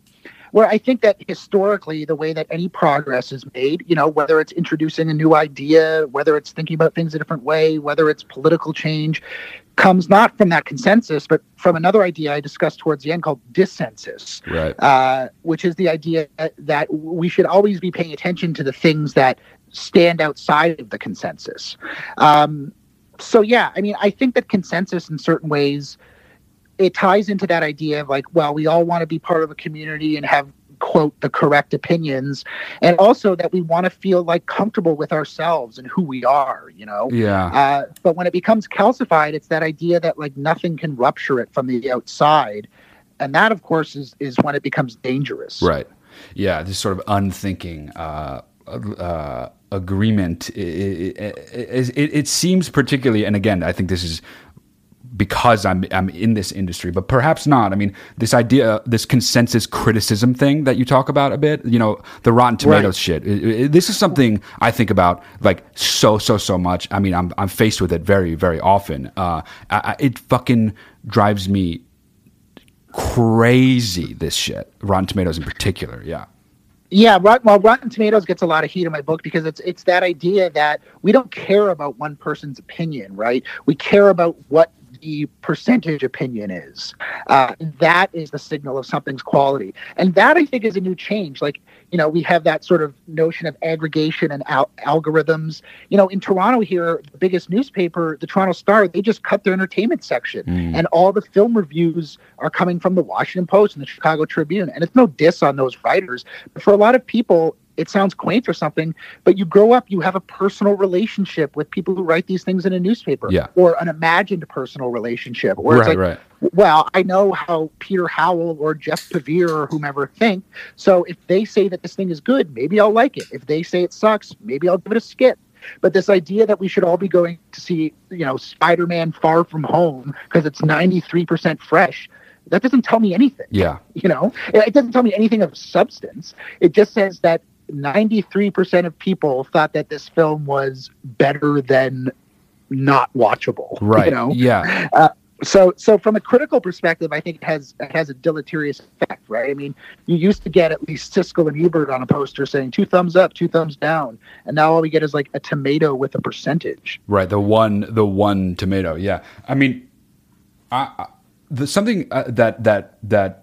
Speaker 3: where I think that historically, the way that any progress is made, you know, whether it's introducing a new idea, whether it's thinking about things a different way, whether it's political change, comes not from that consensus, but from another idea I discussed towards the end called dissensus,
Speaker 2: right?
Speaker 3: Uh, which is the idea that, that we should always be paying attention to the things that stand outside of the consensus. Um, so, yeah, I mean, I think that consensus in certain ways, it ties into that idea of like, well, we all want to be part of a community and have, quote, the correct opinions. And also that we want to feel like comfortable with ourselves and who we are, you know?
Speaker 2: Yeah.
Speaker 3: Uh, but when it becomes calcified, it's that idea that like nothing can rupture it from the outside. And that, of course, is, is when it becomes dangerous.
Speaker 2: Right. Yeah. This sort of unthinking, uh, uh, agreement. It, it, it, it, it seems particularly, and again, I think this is because I'm I'm in this industry, but perhaps not. I mean, this idea, this consensus criticism thing that you talk about a bit, you know, the Rotten Tomatoes right. shit. It, it, this is something I think about like so so so much. I mean, I'm I'm faced with it very very often. Uh, I, it fucking drives me crazy. This shit, Rotten Tomatoes in particular. Yeah.
Speaker 3: Yeah, well, Rotten Tomatoes gets a lot of heat in my book because it's it's that idea that we don't care about one person's opinion, right? We care about what the percentage opinion is. Uh, that is the signal of something's quality. And that, I think, is a new change. Like, you know, we have that sort of notion of aggregation and al- algorithms. You know, in Toronto here, the biggest newspaper, the Toronto Star, they just cut their entertainment section. Mm. And all the film reviews are coming from the Washington Post and the Chicago Tribune. And it's no diss on those writers. But for a lot of people, it sounds quaint or something, but you grow up, you have a personal relationship with people who write these things in a newspaper,
Speaker 2: yeah.
Speaker 3: or an imagined personal relationship. Where
Speaker 2: right,
Speaker 3: it's like,
Speaker 2: right.
Speaker 3: well, I know how Peter Howell or Jeff Pevere or whomever think, so if they say that this thing is good, maybe I'll like it. If they say it sucks, maybe I'll give it a skip. But this idea that we should all be going to see, you know, Spider-Man Far From Home because it's ninety-three percent fresh, that doesn't tell me anything.
Speaker 2: Yeah.
Speaker 3: You know, it doesn't tell me anything of substance. It just says that ninety-three percent of people thought that this film was better than not watchable.
Speaker 2: Right.
Speaker 3: You know?
Speaker 2: Yeah.
Speaker 3: Uh, so, so from a critical perspective, I think it has it has a deleterious effect, right? I mean, you used to get at least Siskel and Ebert on a poster saying two thumbs up, two thumbs down, and now all we get is like a tomato with a percentage.
Speaker 2: Right. The one, the one tomato. Yeah. I mean, I, I, the something uh, that that that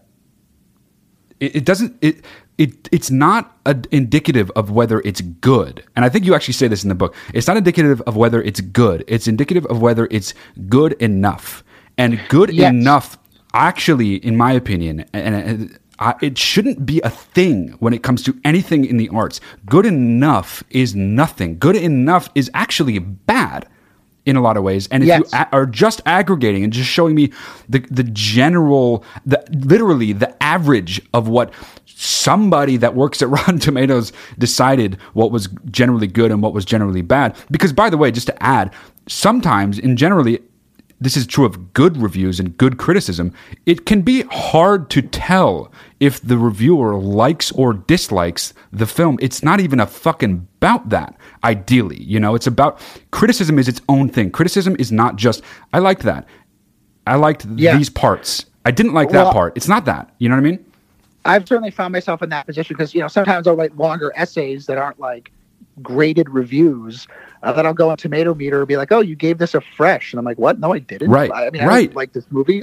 Speaker 2: it, it doesn't it. It it's not a, indicative of whether it's good. And I think you actually say this in the book. It's not indicative of whether it's good. It's indicative of whether it's good enough. And good
Speaker 3: yes.
Speaker 2: enough, actually, in my opinion, and, and uh, it shouldn't be a thing when it comes to anything in the arts. Good enough is nothing. Good enough is actually bad in a lot of ways. And if
Speaker 3: yes.
Speaker 2: you a- are just aggregating and just showing me the the general, the literally the average of what somebody that works at Rotten Tomatoes decided what was generally good and what was generally bad. Because, by the way, just to add, sometimes, and generally, this is true of good reviews and good criticism, it can be hard to tell if the reviewer likes or dislikes the film. It's not even a fucking about that, ideally. You know, it's about, criticism is its own thing. Criticism is not just, I liked that. I liked
Speaker 3: yeah.
Speaker 2: these parts. I didn't like
Speaker 3: well,
Speaker 2: that part. It's not that. You know what I mean?
Speaker 3: I've certainly found myself in that position because, you know, sometimes I'll write longer essays that aren't like graded reviews. Uh, then I'll go on Tomato Meter and be like, oh, you gave this a fresh. And I'm like, what? No, I didn't.
Speaker 2: Right.
Speaker 3: I mean, I
Speaker 2: right.
Speaker 3: didn't like this movie.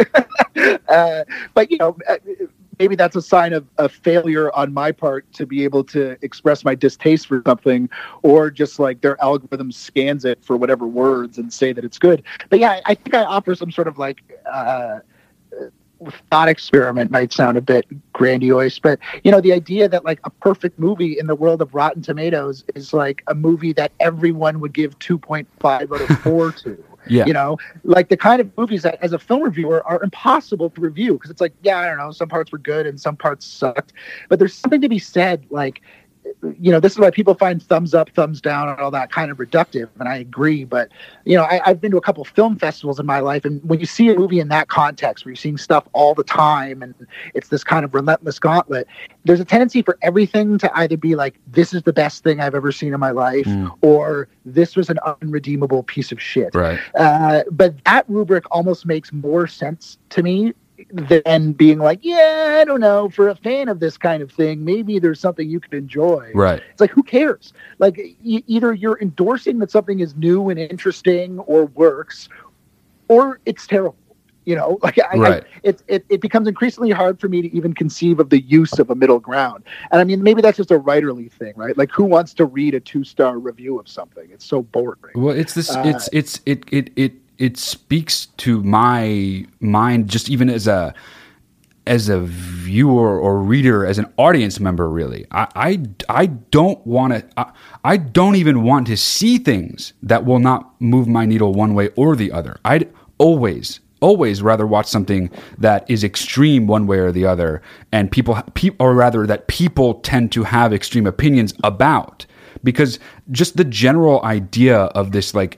Speaker 3: uh, but, you know, maybe that's a sign of a failure on my part to be able to express my distaste for something, or just like their algorithm scans it for whatever words and say that it's good. But yeah, I think I offer some sort of like, uh, thought experiment. Might sound a bit grandiose, but you know, the idea that like a perfect movie in the world of Rotten Tomatoes is like a movie that everyone would give two point five out of four to.
Speaker 2: Yeah.
Speaker 3: You know, like the kind of movies that as a film reviewer are impossible to review because it's like, yeah, I don't know, some parts were good and some parts sucked, but there's something to be said like, you know, this is why people find thumbs up, thumbs down, and all that kind of reductive. And I agree. But, you know, I, I've been to a couple film festivals in my life. And when you see a movie in that context, where you're seeing stuff all the time, and it's this kind of relentless gauntlet, there's a tendency for everything to either be like, this is the best thing I've ever seen in my life, mm. or this was an unredeemable piece of shit.
Speaker 2: Right.
Speaker 3: Uh, but that rubric almost makes more sense to me then being like, yeah, I don't know, for a fan of this kind of thing, maybe there's something you could enjoy.
Speaker 2: Right.
Speaker 3: It's like, who cares? Like, e- either you're endorsing that something is new and interesting or works, or it's terrible. You know, like I,
Speaker 2: right.
Speaker 3: I, it, it, it becomes increasingly hard for me to even conceive of the use of a middle ground. And I mean, maybe that's just a writerly thing, right? Like, who wants to read a two-star review of something? It's so boring.
Speaker 2: Well, it's this,
Speaker 3: uh,
Speaker 2: it's, it's, it, it, it, it speaks to my mind, just even as a, as a viewer or reader, as an audience member, really. I, I, I don't want to, I, I don't even want to see things that will not move my needle one way or the other. I'd always, always rather watch something that is extreme one way or the other, and people, pe- or rather that people tend to have extreme opinions about, because just the general idea of this like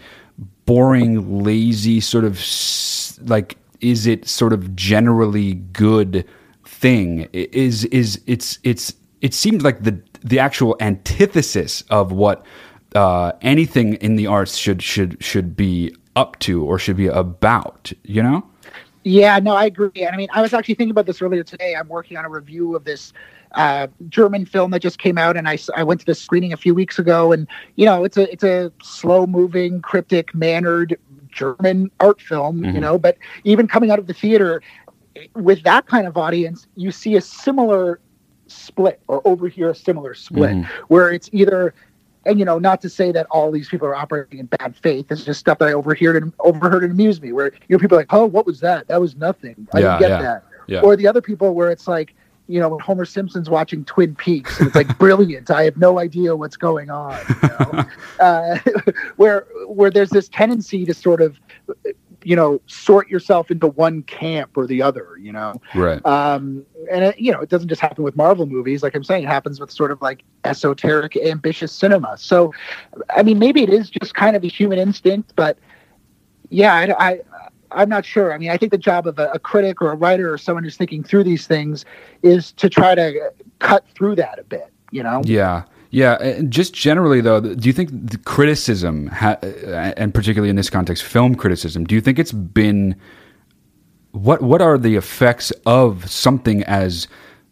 Speaker 2: boring, lazy sort of like, is it sort of generally good thing is, is it's, it's, it seems like the, the actual antithesis of what uh, anything in the arts should, should, should be up to or should be about, you know?
Speaker 3: Yeah, no, I agree. And I mean, I was actually thinking about this earlier today. I'm working on a review of this uh, German film that just came out, and I, I went to the screening a few weeks ago. And you know, it's a it's a slow moving, cryptic, mannered German art film. Mm-hmm. You know, but even coming out of the theater with that kind of audience, you see a similar split, or overhear a similar split, mm-hmm. where it's either. And, you know, not to say that all these people are operating in bad faith. It's just stuff that I overheard and overheard and amused me, where, you know, people are like, oh, what was that? That was nothing. I
Speaker 2: yeah,
Speaker 3: didn't get
Speaker 2: yeah,
Speaker 3: that.
Speaker 2: Yeah.
Speaker 3: Or the other people where it's like, you know, Homer Simpson's watching Twin Peaks, and it's like, brilliant. I have no idea what's going on. You know? uh, where, where there's this tendency to sort of, you know, sort yourself into one camp or the other, you know?
Speaker 2: Right.
Speaker 3: Um, and, it, you know, it doesn't just happen with Marvel movies. Like I'm saying, it happens with sort of like esoteric, ambitious cinema. So, I mean, maybe it is just kind of a human instinct, but yeah, I, I, I'm not sure. I mean, I think the job of a, a critic or a writer or someone who's thinking through these things is to try to cut through that a bit, you know?
Speaker 2: Yeah. Yeah, and just generally though, do you think the criticism, ha- and particularly in this context, film criticism, do you think it's been, what what are the effects of something as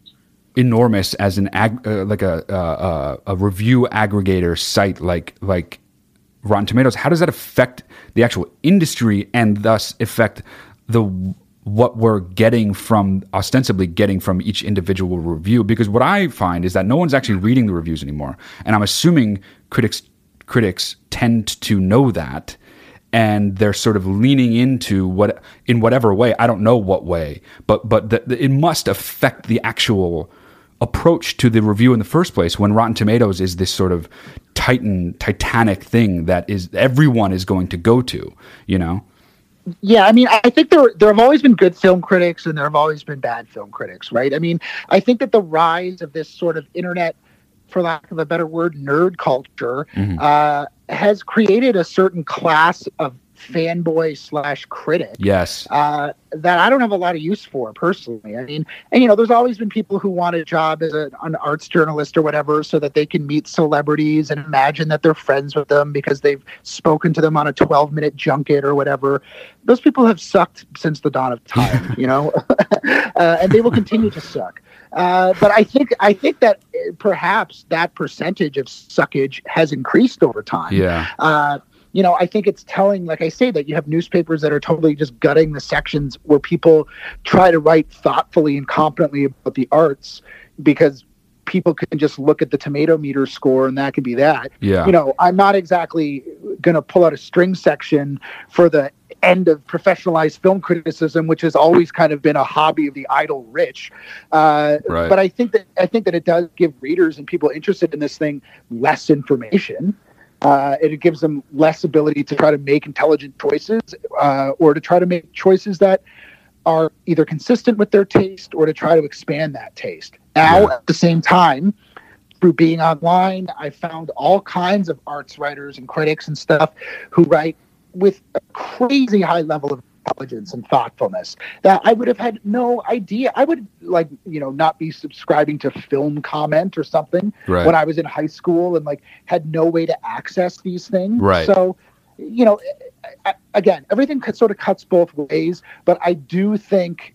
Speaker 2: enormous as an ag, uh, like a, uh, a review aggregator site like like Rotten Tomatoes? How does that affect the actual industry and thus affect the what we're getting from, ostensibly getting from each individual review? Because what I find is that no one's actually reading the reviews anymore. And I'm assuming critics critics tend to know that, and they're sort of leaning into what, in whatever way, I don't know what way, but but the, the, it must affect the actual approach to the review in the first place, when Rotten Tomatoes is this sort of titan, titanic thing that is everyone is going to go to, you know?
Speaker 3: Yeah, I mean, I think there there have always been good film critics and there have always been bad film critics, right? I mean, I think that the rise of this sort of internet, for lack of a better word, nerd culture, mm-hmm. uh, has created a certain class of fanboy slash critic.
Speaker 2: Yes.
Speaker 3: Uh, that I don't have a lot of use for personally. I mean, and you know, there's always been people who want a job as a, an arts journalist or whatever, so that they can meet celebrities and imagine that they're friends with them because they've spoken to them on a twelve minute junket or whatever. Those people have sucked since the dawn of time, you know, uh, and they will continue to suck. Uh, but I think I think that perhaps that percentage of suckage has increased over time.
Speaker 2: Yeah.
Speaker 3: Uh, You know, I think it's telling, like I say, that you have newspapers that are totally just gutting the sections where people try to write thoughtfully and competently about the arts, because people can just look at the tomato meter score and that could be that.
Speaker 2: Yeah.
Speaker 3: You know, I'm not exactly going to pull out a string section for the end of professionalized film criticism, which has always kind of been a hobby of the idle rich. Uh,
Speaker 2: right.
Speaker 3: But I think that I think that it does give readers and people interested in this thing less information. Uh, and it gives them less ability to try to make intelligent choices, uh, or to try to make choices that are either consistent with their taste or to try to expand that taste. Now, yeah. At the same time, through being online, I found all kinds of arts writers and critics and stuff who write with a crazy high level of intelligence and thoughtfulness that I would have had no idea. I would, like, you know, not be subscribing to Film Comment or something
Speaker 2: right.
Speaker 3: when I was in high school and like had no way to access these things.
Speaker 2: Right.
Speaker 3: So, you know, again, everything sort of cuts both ways, but I do think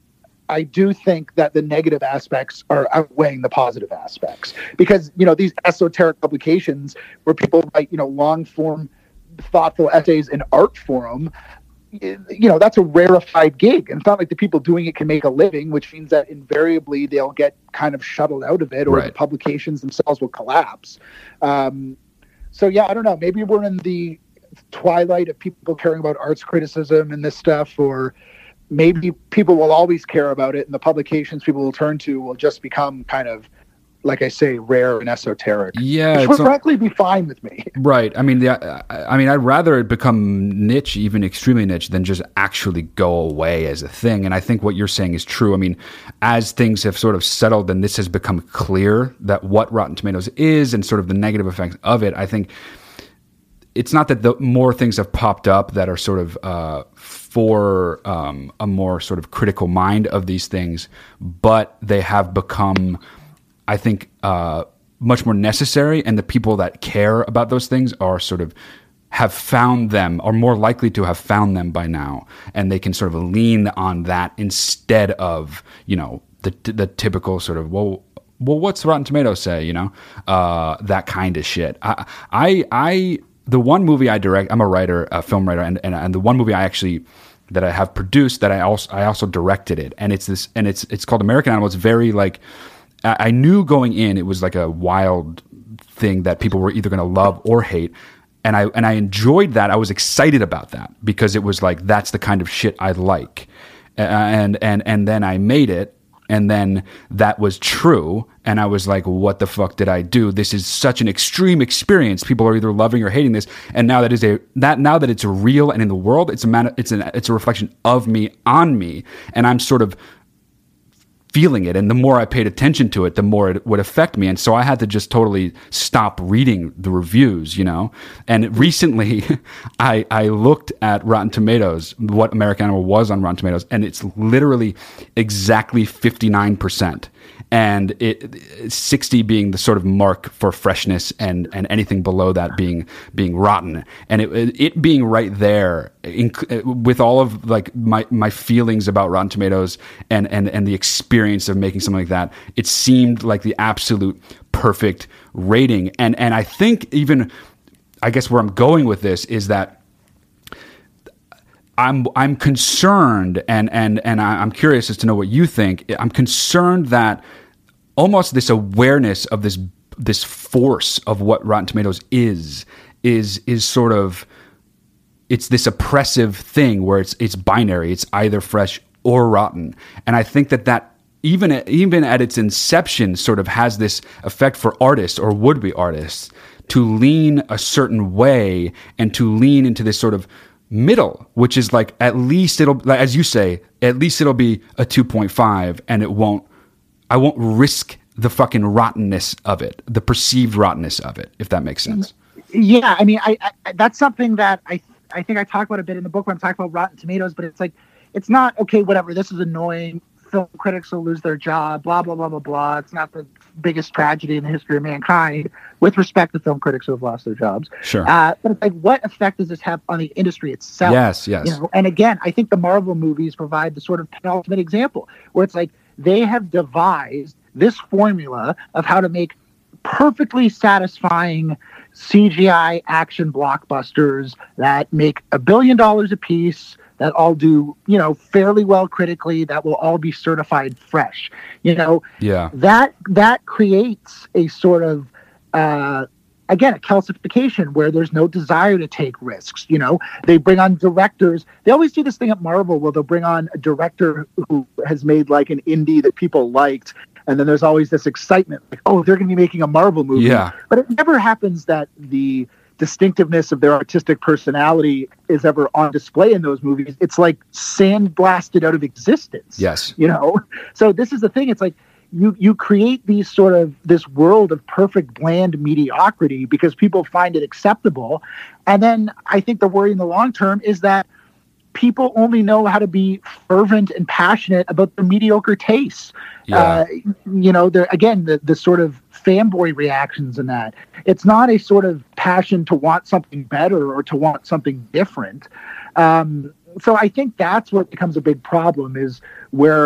Speaker 3: I do think that the negative aspects are outweighing the positive aspects, because, you know, these esoteric publications where people write, you know, long form, thoughtful essays in art form, you know, that's a rarefied gig. And it's not like the people doing it can make a living, which means that invariably they'll get kind of shuttled out of it, or
Speaker 2: right.
Speaker 3: the publications themselves will collapse. Um, so, yeah, I don't know. Maybe we're in the twilight of people caring about arts criticism and this stuff, or maybe people will always care about it, and the publications people will turn to will just become kind of, like I say, rare and esoteric.
Speaker 2: Yeah,
Speaker 3: which would frankly be fine with me.
Speaker 2: Right. I mean, the, I mean, I'd rather it become niche, even extremely niche, than just actually go away as a thing. And I think what you're saying is true. I mean, as things have sort of settled and this has become clear that what Rotten Tomatoes is and sort of the negative effects of it, I think it's not that the more things have popped up that are sort of uh, for um, a more sort of critical mind of these things, but they have become, I think, uh, much more necessary, and the people that care about those things are sort of have found them, or more likely to have found them by now, and they can sort of lean on that instead of, you know, the the typical sort of, well, well, what's Rotten Tomatoes say, you know, uh, that kind of shit. I, I, I, the one movie I direct, I'm a writer, a film writer, and and, and the one movie I actually that I have produced that I also I also directed it, and it's this, and it's it's called American Animal. It's very like, I knew going in it was like a wild thing that people were either going to love or hate, and I and I enjoyed that. I was excited about that because it was like, that's the kind of shit I like, uh, and and and then I made it, and then that was true, and I was like, what the fuck did I do? This is such an extreme experience. People are either loving or hating this, and now that is a that now that it's real and in the world, it's a man, it's an it's a reflection of me on me, and I'm sort of feeling it, and the more I paid attention to it, the more it would affect me. And so I had to just totally stop reading the reviews, you know. And recently I I looked at Rotten Tomatoes, what American Animal was on Rotten Tomatoes, and it's literally exactly fifty-nine percent. And it sixty being the sort of mark for freshness, and, and anything below that being being rotten. And it it being right there in, with all of like my, my feelings about Rotten Tomatoes and, and, and the experience of making something like that, it seemed like the absolute perfect rating. And and I think even, I guess where I'm going with this is that I'm I'm concerned, and and and I'm curious as to know what you think. I'm concerned that almost this awareness of this this force of what Rotten Tomatoes is is is sort of, it's this oppressive thing where it's it's binary. It's either fresh or rotten, and I think that that even at, even at its inception sort of has this effect for artists or would be artists to lean a certain way and to lean into this sort of middle, which is like, at least it'll, like, as you say, at least it'll be a two point five, and it won't, I won't risk the fucking rottenness of it, the perceived rottenness of it, if that makes sense.
Speaker 3: Yeah, I mean, I, I that's something that I I think I talk about a bit in the book when I'm talking about Rotten Tomatoes, but it's like, it's not, okay, whatever, this is annoying, film critics will lose their job, blah, blah, blah, blah, blah. It's not the biggest tragedy in the history of mankind, with respect to film critics who have lost their jobs.
Speaker 2: Sure.
Speaker 3: Uh, but it's like, what effect does this have on the industry itself?
Speaker 2: Yes, yes.
Speaker 3: You know? And again, I think the Marvel movies provide the sort of penultimate example, where it's like, they have devised this formula of how to make perfectly satisfying C G I action blockbusters that make a billion dollars a piece, that all do, you know, fairly well critically, that will all be certified fresh. You know,
Speaker 2: yeah,
Speaker 3: that that creates a sort of, uh, again, a calcification where there's no desire to take risks. You know, they bring on directors. They always do this thing at Marvel where they'll bring on a director who has made like an indie that people liked, and then there's always this excitement, like, oh, they're going to be making a Marvel movie.
Speaker 2: Yeah.
Speaker 3: But it never happens that the distinctiveness of their artistic personality is ever on display in those movies. It's like sandblasted out of existence.
Speaker 2: Yes.
Speaker 3: You know? So this is the thing. It's like you, you create these sort of, this world of perfect bland mediocrity because people find it acceptable. And then I think the worry in the long term is that people only know how to be fervent and passionate about their mediocre tastes.
Speaker 2: Yeah.
Speaker 3: Uh, you know, there again, the, the sort of fanboy reactions in that. It's not a sort of passion to want something better or to want something different. Um, so I think that's what becomes a big problem, is where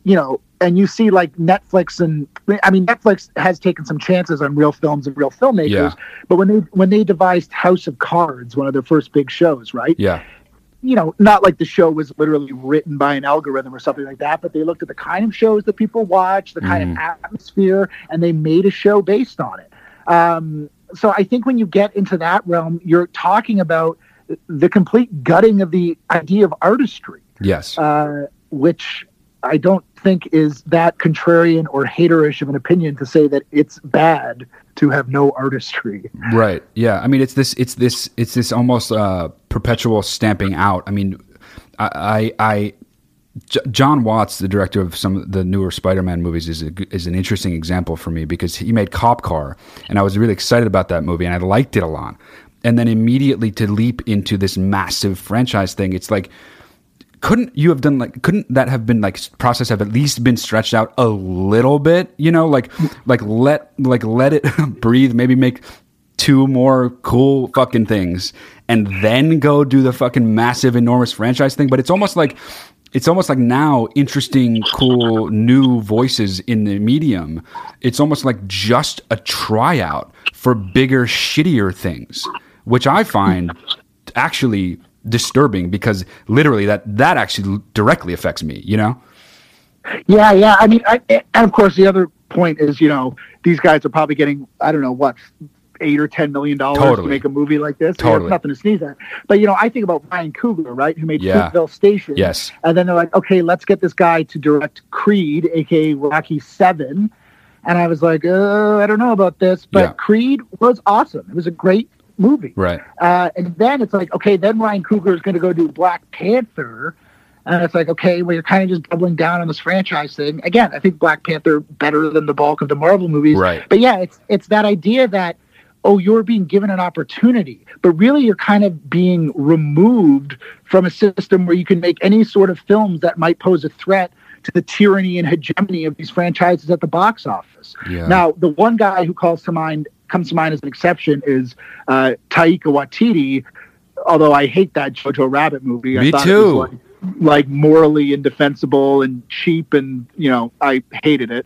Speaker 3: you know, and you see like Netflix and I mean Netflix has taken some chances on real films and real filmmakers,
Speaker 2: Yeah.
Speaker 3: but when they when they devised House of Cards, one of their first big shows, right?
Speaker 2: Yeah.
Speaker 3: You know, not like the show was literally written by an algorithm or something like that, but they looked at the kind of shows that people watch, the kind
Speaker 2: Mm.
Speaker 3: of atmosphere, and they made a show based on it. Um, so I think when you get into that realm, you're talking about the complete gutting of the idea of artistry,
Speaker 2: Yes.
Speaker 3: uh, which I don't think is that contrarian or haterish of an opinion to say that it's bad to have no artistry.
Speaker 2: Right. Yeah. I mean, it's this, it's this, it's this almost uh, perpetual stamping out. I mean, I, I, I J- John Watts, the director of some of the newer Spider-Man movies, is a, is an interesting example for me because he made Cop Car, and I was really excited about that movie, and I liked it a lot. And then immediately to leap into this massive franchise thing, it's like, couldn't you have done like couldn't that have been like process have at least been stretched out a little bit, you know, like like let like let it breathe, maybe make two more cool fucking things and then go do the fucking massive enormous franchise thing. But it's almost like it's almost like now interesting, cool new voices in the medium, it's almost like just a tryout for bigger, shittier things, which I find actually disturbing because literally that that actually directly affects me, you know.
Speaker 3: Yeah, yeah. I mean, I, and of course, the other point is, you know, these guys are probably getting, I don't know what, eight or ten million dollars
Speaker 2: Totally.
Speaker 3: to make a movie like this.
Speaker 2: Totally.
Speaker 3: There's nothing to sneeze at. But you know, I think about Ryan Coogler, right, who made
Speaker 2: Yeah.
Speaker 3: Fruitvale Station.
Speaker 2: Yes.
Speaker 3: And then they're like, okay, let's get this guy to direct Creed, aka Rocky Seven. And I was like, uh, I don't know about this, but
Speaker 2: Yeah.
Speaker 3: Creed was awesome. It was a great movie.
Speaker 2: Right.
Speaker 3: Uh, and then it's like, okay, then Ryan Coogler is going to go do Black Panther. And it's like, okay, well, you're kind of just doubling down on this franchise thing. Again, I think Black Panther better than the bulk of the Marvel movies.
Speaker 2: Right.
Speaker 3: But yeah, it's it's that idea that, oh, you're being given an opportunity, but really you're kind of being removed from a system where you can make any sort of films that might pose a threat to the tyranny and hegemony of these franchises at the box office.
Speaker 2: Yeah.
Speaker 3: Now, the one guy who calls to mind comes to mind as an exception is uh, Taika Waititi, although I hate that Jojo Rabbit movie.
Speaker 2: Me
Speaker 3: I thought
Speaker 2: too.
Speaker 3: It was like, like morally indefensible and cheap, and you know, I hated it.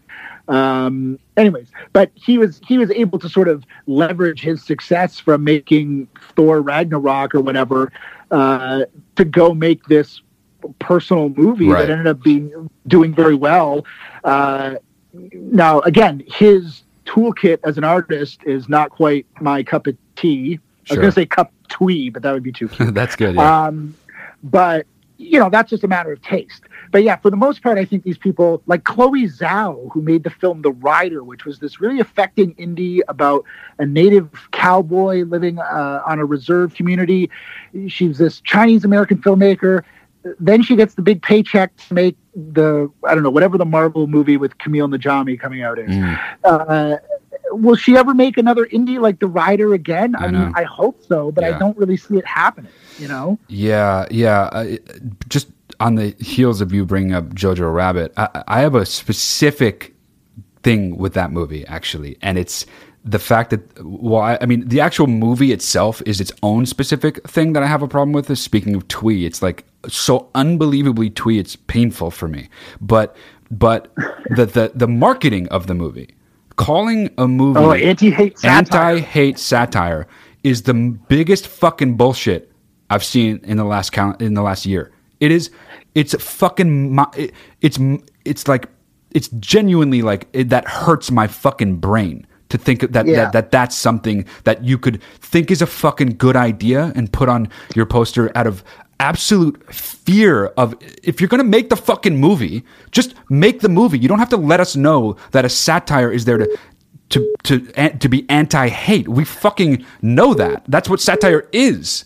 Speaker 3: Um, anyways, but he was he was able to sort of leverage his success from making Thor Ragnarok or whatever uh, to go make this personal movie
Speaker 2: Right.
Speaker 3: that ended up being doing very well. Uh, now, again, his toolkit as an artist is not quite my cup of tea. I
Speaker 2: Sure.
Speaker 3: was going to say cup twee, but that would be too cute.
Speaker 2: That's good. Yeah.
Speaker 3: Um, but you know, that's just a matter of taste. But yeah, for the most part, I think these people like Chloe Zhao, who made the film The Rider, which was this really affecting indie about a native cowboy living uh, on a reserve community. She's this Chinese American filmmaker. Then she gets the big paycheck to make the, I don't know, whatever the Marvel movie with Camille Najami coming out is.
Speaker 2: Mm.
Speaker 3: Uh, will she ever make another indie like The Rider again? I,
Speaker 2: I
Speaker 3: mean,
Speaker 2: know.
Speaker 3: I hope so, but
Speaker 2: Yeah.
Speaker 3: I don't really see it happening, you know?
Speaker 2: Yeah, yeah. Uh, just on the heels of you bringing up Jojo Rabbit, I, I have a specific thing with that movie, actually. And it's the fact that, well, I, I mean, the actual movie itself is its own specific thing that I have a problem with. Is speaking of twee, it's like so unbelievably twee, it's painful for me. But but the the, the marketing of the movie, calling a movie
Speaker 3: Oh, anti-hate satire.
Speaker 2: anti-hate satire is the biggest fucking bullshit I've seen in the last count in the last year. It is, it's fucking, my, it, it's it's like it's genuinely like it, that hurts my fucking brain to think that,
Speaker 3: Yeah.
Speaker 2: that that that's something that you could think is a fucking good idea and put on your poster out of absolute fear of, if you're going to make the fucking movie, just make the movie. You don't have to let us know that a satire is there to to to to be anti-hate. We fucking know that. That's what satire is.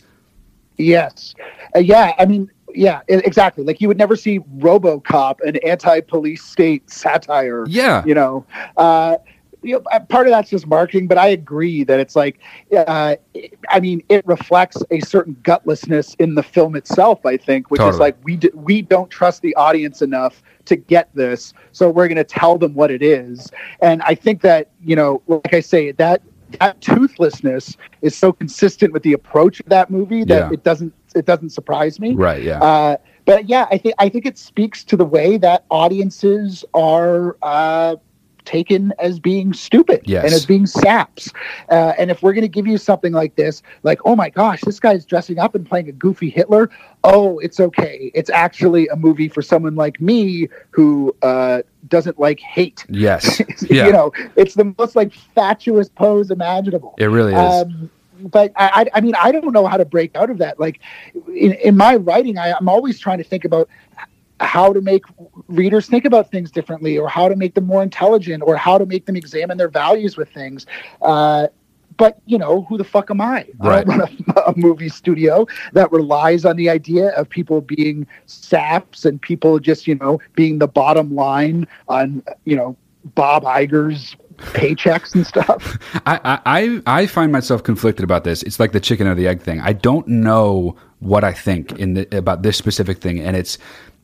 Speaker 3: Yes. Uh, yeah, I mean, yeah, e- exactly. Like you would never see RoboCop, an anti-police state satire.
Speaker 2: Yeah.
Speaker 3: You know, uh, you know, uh, part of that's just marketing, but I agree that it's like, uh, I mean, it reflects a certain gutlessness in the film itself, I think, which
Speaker 2: Totally.
Speaker 3: is like, we, d- we don't trust the audience enough to get this, so we're going to tell them what it is. And I think that, you know, like I say, that that toothlessness is so consistent with the approach of that movie that
Speaker 2: Yeah.
Speaker 3: it doesn't it doesn't surprise me.
Speaker 2: Right, yeah.
Speaker 3: Uh, but yeah, I think I think it speaks to the way that audiences are uh, taken as being stupid
Speaker 2: yes.
Speaker 3: and as being saps. Uh, and if we're going to give you something like this, like, oh my gosh, this guy's dressing up and playing a goofy Hitler. Oh, it's okay. It's actually a movie for someone like me who uh, doesn't like hate.
Speaker 2: Yes. Yeah.
Speaker 3: You know, it's the most like fatuous pose imaginable.
Speaker 2: It really is.
Speaker 3: Um, but I, I mean, I don't know how to break out of that. Like in, in my writing, I, I'm always trying to think about how to make readers think about things differently, or how to make them more intelligent, or how to make them examine their values with things. Uh, but, you know, who the fuck am I?
Speaker 2: Right.
Speaker 3: I don't run a, a movie studio that relies on the idea of people being saps and people just, you know, being the bottom line on, you know, Bob Iger's paychecks and stuff.
Speaker 2: I, I, I find myself conflicted about this. It's like the chicken or the egg thing. I don't know what I think in the, about this specific thing. And it's,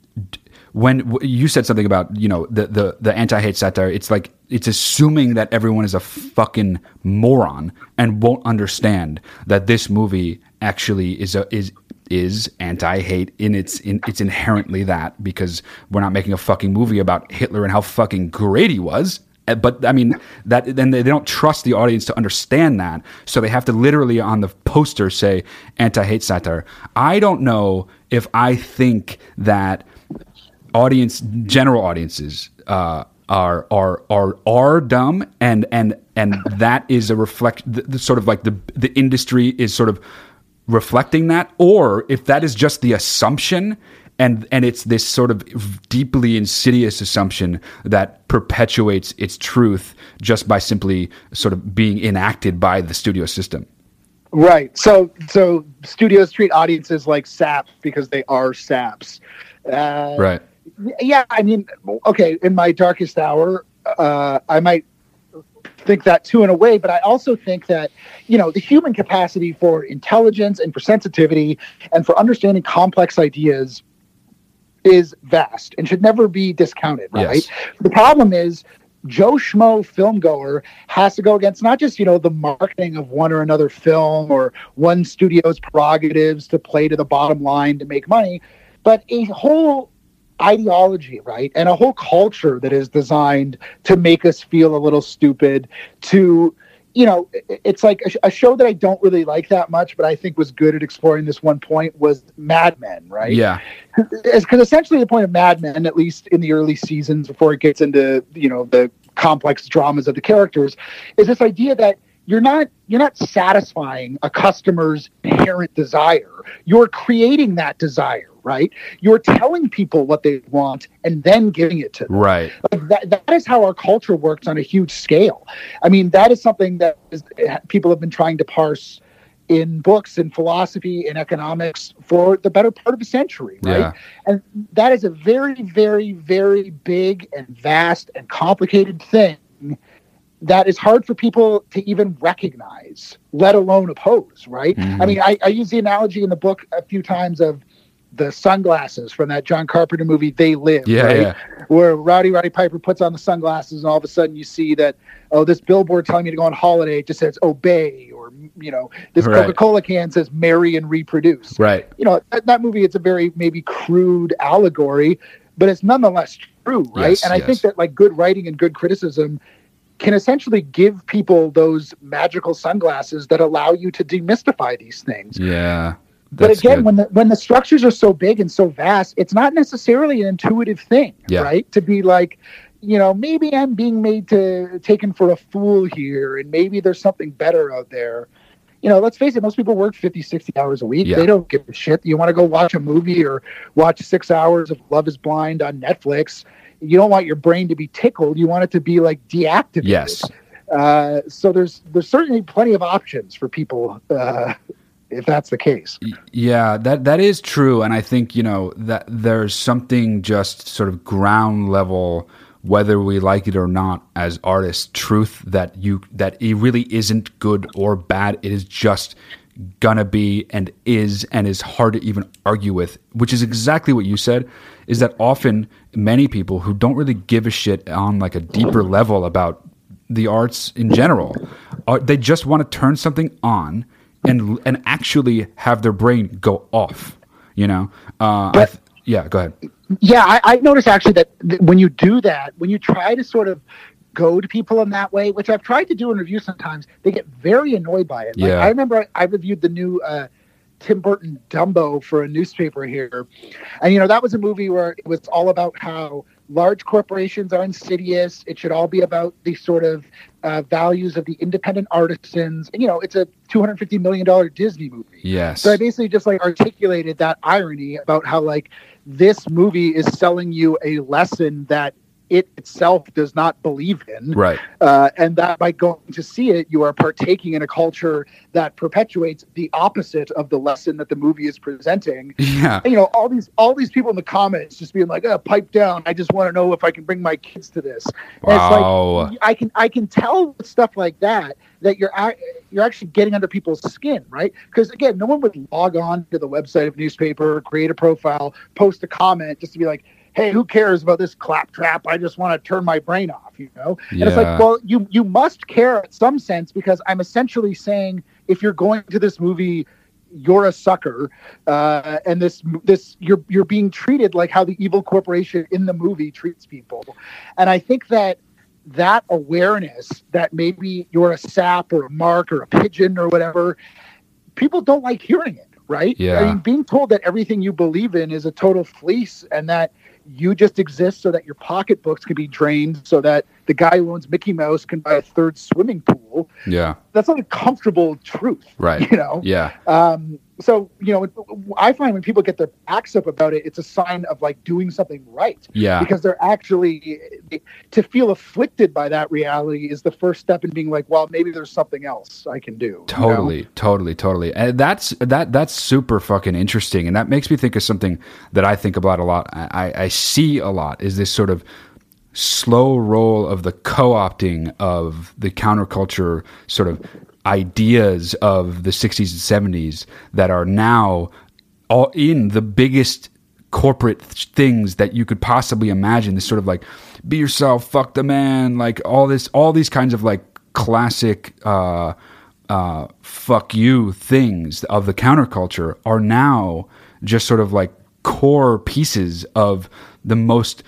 Speaker 2: when you said something about, you know, the, the, the anti-hate satire, it's like, it's assuming that everyone is a fucking moron and won't understand that this movie actually is a, is, is anti-hate in its, in, it's inherently that, because we're not making a fucking movie about Hitler and how fucking great he was. But I mean, that then they don't trust the audience to understand that. So they have to literally on the poster say anti-hate satire. I don't know if I think that audience, general audiences, uh, are are are are dumb, and and and that is a reflect, the, the sort of like the the industry is sort of reflecting that, or if that is just the assumption, and and it's this sort of deeply insidious assumption that perpetuates its truth just by simply sort of being enacted by the studio system.
Speaker 3: Right. So so studios treat audiences like saps because they are saps. Uh,
Speaker 2: right.
Speaker 3: Yeah, I mean, okay, in my darkest hour, uh, I might think that too in a way, but I also think that, you know, the human capacity for intelligence and for sensitivity and for understanding complex ideas is vast and should never be discounted, right?
Speaker 2: Yes.
Speaker 3: The problem is Joe Schmo filmgoer has to go against not just, you know, the marketing of one or another film or one studio's prerogatives to play to the bottom line to make money, but a whole ideology, right? And a whole culture that is designed to make us feel a little stupid, to, you know, it's like a, a show that I don't really like that much, but I think was good at exploring this one point was Mad Men, right?
Speaker 2: Yeah.
Speaker 3: Because essentially the point of Mad Men, at least in the early seasons before it gets into, you know, the complex dramas of the characters, is this idea that you're not you're not satisfying a customer's inherent desire. You're creating that desire, right? You're telling people what they want and then giving it to them.
Speaker 2: Right.
Speaker 3: Like that, that is how our culture works on a huge scale. I mean, that is something that is, people have been trying to parse in books and philosophy and economics for the better part of a century, right?
Speaker 2: Yeah.
Speaker 3: And that is a very, very, very big and vast and complicated thing that is hard for people to even recognize, let alone oppose, right?
Speaker 2: Mm-hmm.
Speaker 3: I mean, I, I use the analogy in the book a few times of the sunglasses from that John Carpenter movie, They Live,
Speaker 2: yeah,
Speaker 3: right?
Speaker 2: Yeah.
Speaker 3: Where Rowdy Roddy Piper puts on the sunglasses and all of a sudden you see that, oh, this billboard telling me to go on holiday, it just says obey, or, you know, this
Speaker 2: Right.
Speaker 3: Coca-Cola can says marry and reproduce.
Speaker 2: Right.
Speaker 3: You know, that, that movie, it's a very maybe crude allegory, but it's nonetheless true, right?
Speaker 2: Yes,
Speaker 3: and I
Speaker 2: yes.
Speaker 3: think that like good writing and good criticism can essentially give people those magical sunglasses that allow you to demystify these things.
Speaker 2: Yeah.
Speaker 3: But
Speaker 2: That's
Speaker 3: again,
Speaker 2: good.
Speaker 3: when the when the structures are so big and so vast, it's not necessarily an intuitive thing,
Speaker 2: Yeah.
Speaker 3: right? To be like, you know, maybe I'm being made to taken for a fool here, and maybe there's something better out there. You know, let's face it, most people work fifty, sixty hours a week.
Speaker 2: Yeah.
Speaker 3: They don't give a shit. You want to go watch a movie or watch six hours of Love is Blind on Netflix. You don't want your brain to be tickled. You want it to be like deactivated.
Speaker 2: Yes.
Speaker 3: Uh, so there's there's certainly plenty of options for people uh, if that's the case.
Speaker 2: Yeah, that that is true, and I think, you know, that there's something just sort of ground level, whether we like it or not, as artists, truth that you that it really isn't good or bad. It is just gonna be and is and is hard to even argue with, which is exactly what you said, is that often many people who don't really give a shit on like a deeper level about the arts in general, are, they just want to turn something on and and actually have their brain go off, you know? Uh, I th- yeah, go ahead.
Speaker 3: Yeah, I, I noticed actually that th- when you do that, when you try to sort of go to people in that way, which I've tried to do in reviews sometimes, they get very annoyed by it. Like,
Speaker 2: Yeah.
Speaker 3: I remember I, I reviewed the new uh, Tim Burton Dumbo for a newspaper here. And, you know, that was a movie where it was all about how large corporations are insidious. It should all be about the sort of uh, values of the independent artisans. And, you know, it's a two hundred fifty million dollars Disney movie.
Speaker 2: Yes.
Speaker 3: So I basically just like articulated that irony about how like this movie is selling you a lesson that it itself does not believe in.
Speaker 2: Right.
Speaker 3: Uh, and that by going to see it, you are partaking in a culture that perpetuates the opposite of the lesson that the movie is presenting.
Speaker 2: Yeah.
Speaker 3: And, you know, all these all these people in the comments just being like, oh, pipe down. I just want to know if I can bring my kids to this. And
Speaker 2: Wow.
Speaker 3: it's like, I can I can tell with stuff like that, that you're ac- you're actually getting under people's skin, right? Because again, no one would log on to the website of a newspaper, create a profile, post a comment just to be like, hey, who cares about this claptrap? I just want to turn my brain off, you know? And it's
Speaker 2: Yeah.
Speaker 3: like, well, you you must care in some sense, because I'm essentially saying if you're going to this movie, you're a sucker, uh, and this this you're you're being treated like how the evil corporation in the movie treats people. And I think that that awareness that maybe you're a sap or a mark or a pigeon or whatever, people don't like hearing it, right?
Speaker 2: Yeah.
Speaker 3: I mean, being told that everything you believe in is a total fleece and that you just exist so that your pocketbooks can be drained so that the guy who owns Mickey Mouse can buy a third swimming pool.
Speaker 2: Yeah.
Speaker 3: That's not a comfortable truth.
Speaker 2: Right.
Speaker 3: You know?
Speaker 2: Yeah.
Speaker 3: Um, so, you know, I find when people get their backs up about it, it's a sign of like doing something right.
Speaker 2: Yeah.
Speaker 3: Because they're actually, to feel afflicted by that reality is the first step in being like, well, maybe there's something else I can do.
Speaker 2: Totally,
Speaker 3: you know?
Speaker 2: totally, totally. And that's that that's super fucking interesting. And that makes me think of something that I think about a lot. I, I see a lot is this sort of slow roll of the co-opting of the counterculture sort of ideas of the sixties and seventies that are now all in the biggest corporate things that you could possibly imagine. This sort of like be yourself, fuck the man, like all this, all these kinds of like classic uh, uh, fuck you things of the counterculture are now just sort of like core pieces of the most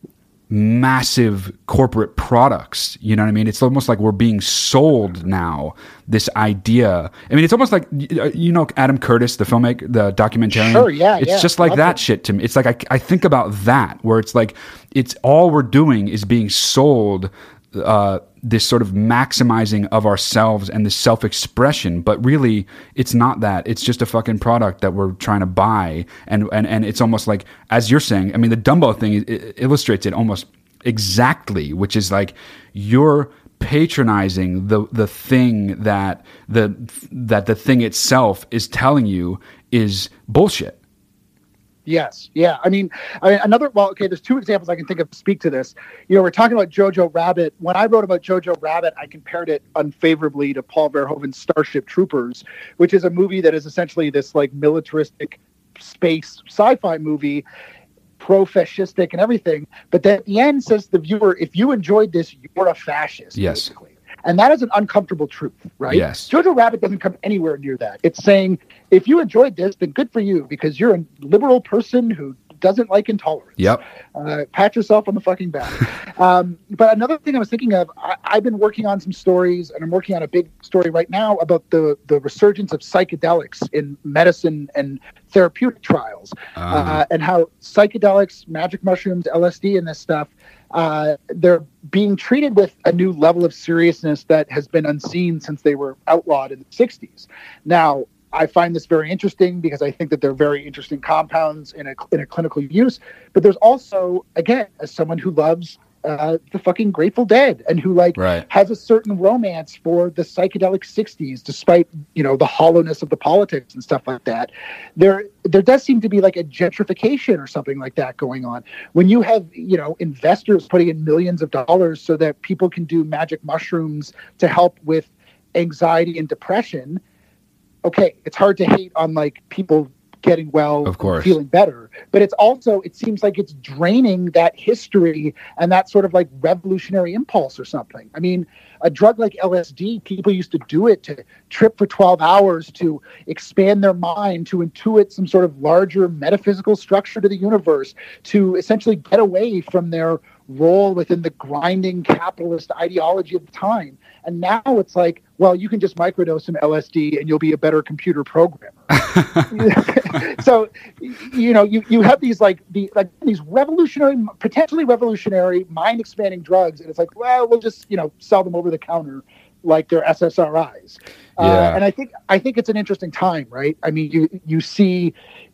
Speaker 2: massive corporate products. You know what I mean? It's almost like we're being sold now this idea. I mean, it's almost like, you know, Adam Curtis, the filmmaker, the documentarian.
Speaker 3: Sure, yeah,
Speaker 2: It's
Speaker 3: yeah,
Speaker 2: just like
Speaker 3: love
Speaker 2: that
Speaker 3: it.
Speaker 2: shit to me. It's like, I, I think about that where it's like, it's all we're doing is being sold uh, this sort of maximizing of ourselves and this self-expression, but really it's not that. It's just a fucking product that we're trying to buy. And, and, and it's almost like, as you're saying, I mean, the Dumbo thing it, it illustrates it almost exactly, which is like you're patronizing the, the thing that the, that the thing itself is telling you is bullshit.
Speaker 3: Yes. Yeah. I mean, I mean, another, well, okay, there's two examples I can think of to speak to this. You know, we're talking about Jojo Rabbit. When I wrote about Jojo Rabbit, I compared it unfavorably to Paul Verhoeven's Starship Troopers, which is a movie that is essentially this like militaristic space sci-fi movie, pro-fascistic and everything. But then at the end says the viewer, if you enjoyed this, you're a fascist.
Speaker 2: Yes.
Speaker 3: Basically. And that is an uncomfortable truth, right?
Speaker 2: Yes.
Speaker 3: Jojo Rabbit doesn't come anywhere near that. It's saying, if you enjoyed this, then good for you, because you're a liberal person who doesn't like intolerance.
Speaker 2: Yep.
Speaker 3: Uh, pat yourself on the fucking back. um, but another thing I was thinking of, I, I've been working on some stories, and I'm working on a big story right now about the, the resurgence of psychedelics in medicine and therapeutic trials,
Speaker 2: Uh-huh.
Speaker 3: uh, and how psychedelics, magic mushrooms, L S D, and this stuff, uh, they're being treated with a new level of seriousness that has been unseen since they were outlawed in the sixties. Now, I find this very interesting because I think that they're very interesting compounds in a in a clinical use. But there's also, again, as someone who loves uh, the fucking Grateful Dead and who like
Speaker 2: Right.
Speaker 3: has a certain romance for the psychedelic sixties, despite, you know, the hollowness of the politics and stuff like that. There there does seem to be like a gentrification or something like that going on. When you have, you know, investors putting in millions of dollars so that people can do magic mushrooms to help with anxiety and depression. Okay, it's hard to hate on like people getting well,
Speaker 2: Of course.
Speaker 3: feeling better, but it's also, it seems like it's draining that history and that sort of like revolutionary impulse or something. I mean, a drug like L S D, people used to do it to trip for twelve hours, to expand their mind, to intuit some sort of larger metaphysical structure to the universe, to essentially get away from their role within the grinding capitalist ideology of the time. And now it's like, well, you can just microdose some L S D and you'll be a better computer programmer. So, you know, you, you have these like the like these revolutionary, potentially revolutionary, mind expanding drugs, and it's like, well, we'll just, you know, sell them over the counter like they're S S R Is. Yeah. Uh, and I think I think it's an interesting time, right? I mean, you you see,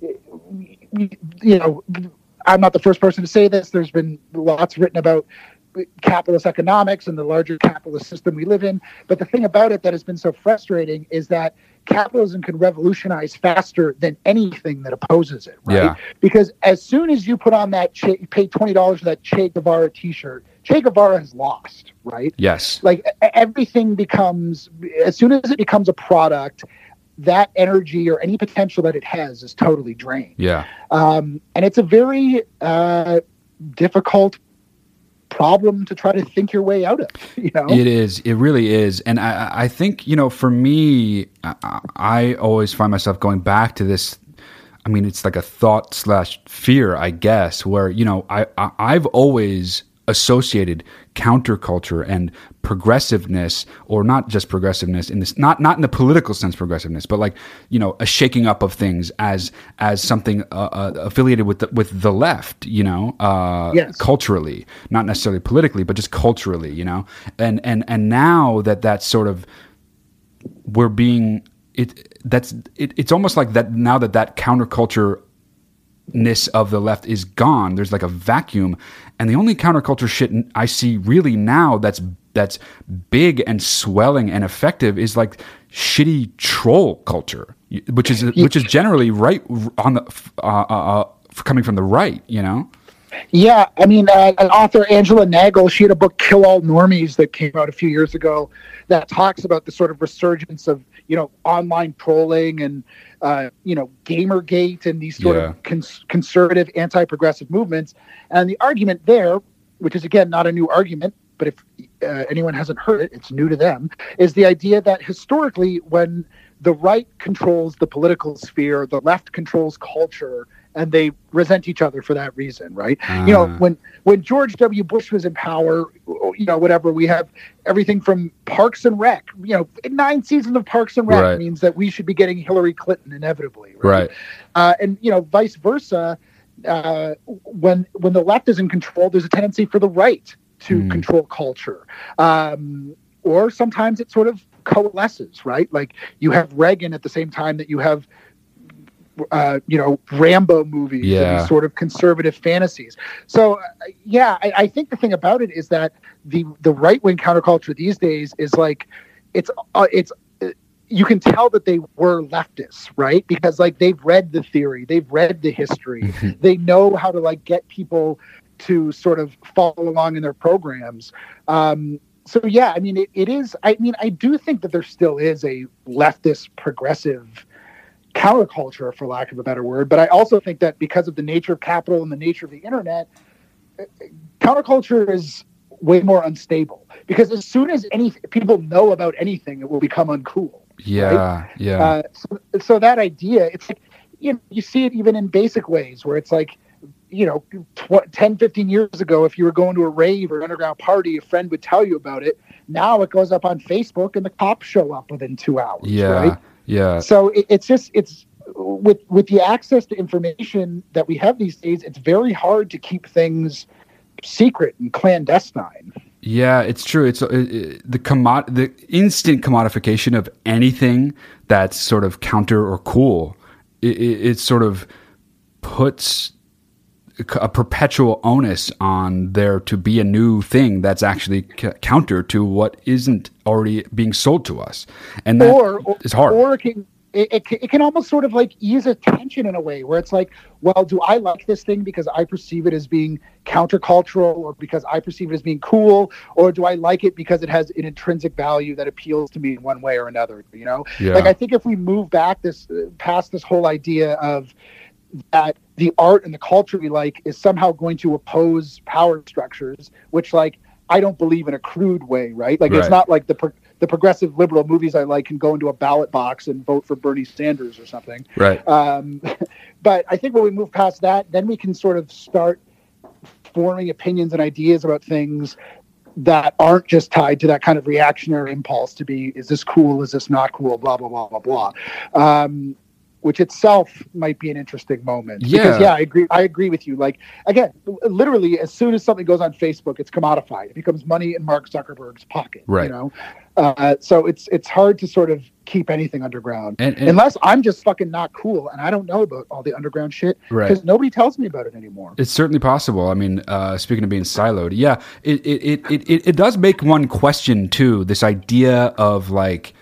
Speaker 3: you know, I'm not the first person to say this. There's been lots written about capitalist economics and the larger capitalist system we live in. But the thing about it that has been so frustrating is that capitalism can revolutionize faster than anything that opposes it, right?
Speaker 2: Yeah.
Speaker 3: Because as soon as you put on that, che- pay twenty dollars for that Che Guevara t-shirt, Che Guevara has lost, right?
Speaker 2: Yes.
Speaker 3: Like everything becomes, as soon as it becomes a product, that energy or any potential that it has is totally drained.
Speaker 2: Yeah.
Speaker 3: Um, and it's a very uh, difficult problem to try to think your way out of, you know?
Speaker 2: It is. It really is. And I, I think, you know, for me, I, I always find myself going back to this. I mean, it's like a thought slash fear, I guess, where, you know, I, I I've always associated counterculture and progressiveness, or not just progressiveness in this, not not in the political sense progressiveness, but like, you know, a shaking up of things as as something uh, uh, affiliated with the, with the left, you know, uh,
Speaker 3: yes.
Speaker 2: culturally, not necessarily politically, but just culturally, you know, and and and now that that's sort of we're being it that's it, it's almost like that now that that counterculture ness of the left is gone. There's like a vacuum, and the only counterculture shit I see really now that's that's big and swelling and effective is like shitty troll culture, which is which is generally right on the uh, uh, coming from the right, you know.
Speaker 3: Yeah, I mean, uh, an author, Angela Nagel, she had a book, Kill All Normies, that came out a few years ago that talks about the sort of resurgence of, you know, online trolling and, uh, you know, Gamergate and these sort
Speaker 2: yeah.
Speaker 3: of cons- conservative, anti-progressive movements. And the argument there, which is, again, not a new argument, but if uh, anyone hasn't heard it, it's new to them, is the idea that historically when the right controls the political sphere, the left controls culture, and they resent each other for that reason, right? Uh. You know, when when George W. Bush was in power, you know, whatever, we have everything from Parks and Rec. You know, nine seasons of Parks and Rec
Speaker 2: right.
Speaker 3: means that we should be getting Hillary Clinton inevitably, right?
Speaker 2: Right.
Speaker 3: Uh, and, you know, vice versa, uh, when when the left is in control, there's a tendency for the right to mm. control culture. Um, or sometimes it sort of coalesces, right? Like you have Reagan at the same time that you have Uh, you know, Rambo movies,
Speaker 2: yeah.
Speaker 3: and these sort of conservative fantasies. So, uh, yeah, I, I think the thing about it is that the the right wing counterculture these days is like, it's uh, it's uh, you can tell that they were leftists, right? Because like they've read the theory, they've read the history, they know how to like get people to sort of follow along in their programs. Um, so yeah, I mean, it, it is. I mean, I do think that there still is a leftist progressive counterculture, for lack of a better word. But I also think that because of the nature of capital and the nature of the internet, counterculture is way more unstable. Because as soon as any people know about anything, it will become uncool.
Speaker 2: Yeah,
Speaker 3: right?
Speaker 2: yeah.
Speaker 3: Uh, so, so that idea, it's like, you know, you see it even in basic ways where it's like, you know, tw- ten, fifteen years ago, if you were going to a rave or underground party, a friend would tell you about it. Now it goes up on Facebook and the cops show up within two hours.
Speaker 2: Yeah.
Speaker 3: Right?
Speaker 2: Yeah.
Speaker 3: So it, it's just, it's with, with the access to information that we have these days, it's very hard to keep things secret and clandestine.
Speaker 2: Yeah, it's true. It's it, it, the commod the instant commodification of anything that's sort of counter or cool. It, it, it sort of puts a perpetual onus on there to be a new thing that's actually c- counter to what isn't already being sold to us, and that
Speaker 3: or, or,
Speaker 2: is hard.
Speaker 3: Or it can, it, it, it can almost sort of like ease a tension in a way where it's like, well, do I like this thing because I perceive it as being countercultural, or because I perceive it as being cool, or do I like it because it has an intrinsic value that appeals to me in one way or another? You know,
Speaker 2: yeah.
Speaker 3: like I think if we move back this uh, past this whole idea of that the art and the culture we like is somehow going to oppose power structures, which like I don't believe in a crude way, right? Like,
Speaker 2: Right.
Speaker 3: it's not like the pro- the progressive liberal movies I like can go into a ballot box and vote for Bernie Sanders or something.
Speaker 2: Right.
Speaker 3: Um, but I think when we move past that, then we can sort of start forming opinions and ideas about things that aren't just tied to that kind of reactionary impulse to be, is this cool? Is this not cool? Blah, blah, blah, blah, blah. Um, which itself might be an interesting moment.
Speaker 2: Yeah.
Speaker 3: Because, yeah, I agree. I agree with you. Like, again, literally, as soon as something goes on Facebook, it's commodified. It becomes money in Mark Zuckerberg's pocket.
Speaker 2: Right.
Speaker 3: You know, uh, so it's it's hard to sort of keep anything underground
Speaker 2: And- and-
Speaker 3: unless I'm just fucking not cool and I don't know about all the underground shit
Speaker 2: Right.
Speaker 3: because nobody tells me about it anymore.
Speaker 2: It's certainly possible. I mean, uh, speaking of being siloed, yeah, it it, it, it it it does make one question too. This idea of like,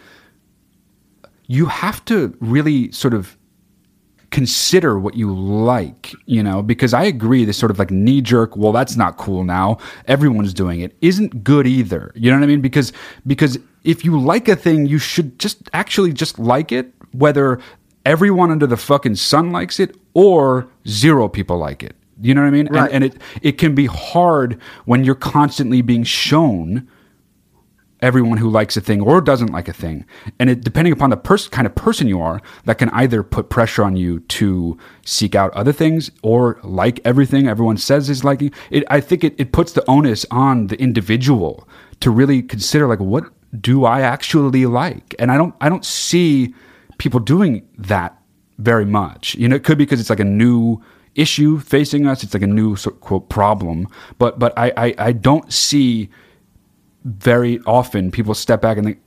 Speaker 2: you have to really sort of consider what you like, you know, because I agree, this sort of like knee jerk, well, that's not cool now, everyone's doing it, isn't good either. You know what I mean? Because because if you like a thing, you should just actually just like it, whether everyone under the fucking sun likes it or zero people like it. You know what I mean?
Speaker 3: Right.
Speaker 2: And, and it it can be hard when you're constantly being shown everyone who likes a thing or doesn't like a thing. And it, depending upon the pers- kind of person you are, that can either put pressure on you to seek out other things or like everything everyone says is liking. It, I think it, it puts the onus on the individual to really consider, like, what do I actually like? And I don't, I don't see people doing that very much. You know, it could be because it's like a new issue facing us. It's like a new sort of, quote, problem. But, but I, I, I don't see very often people step back and think,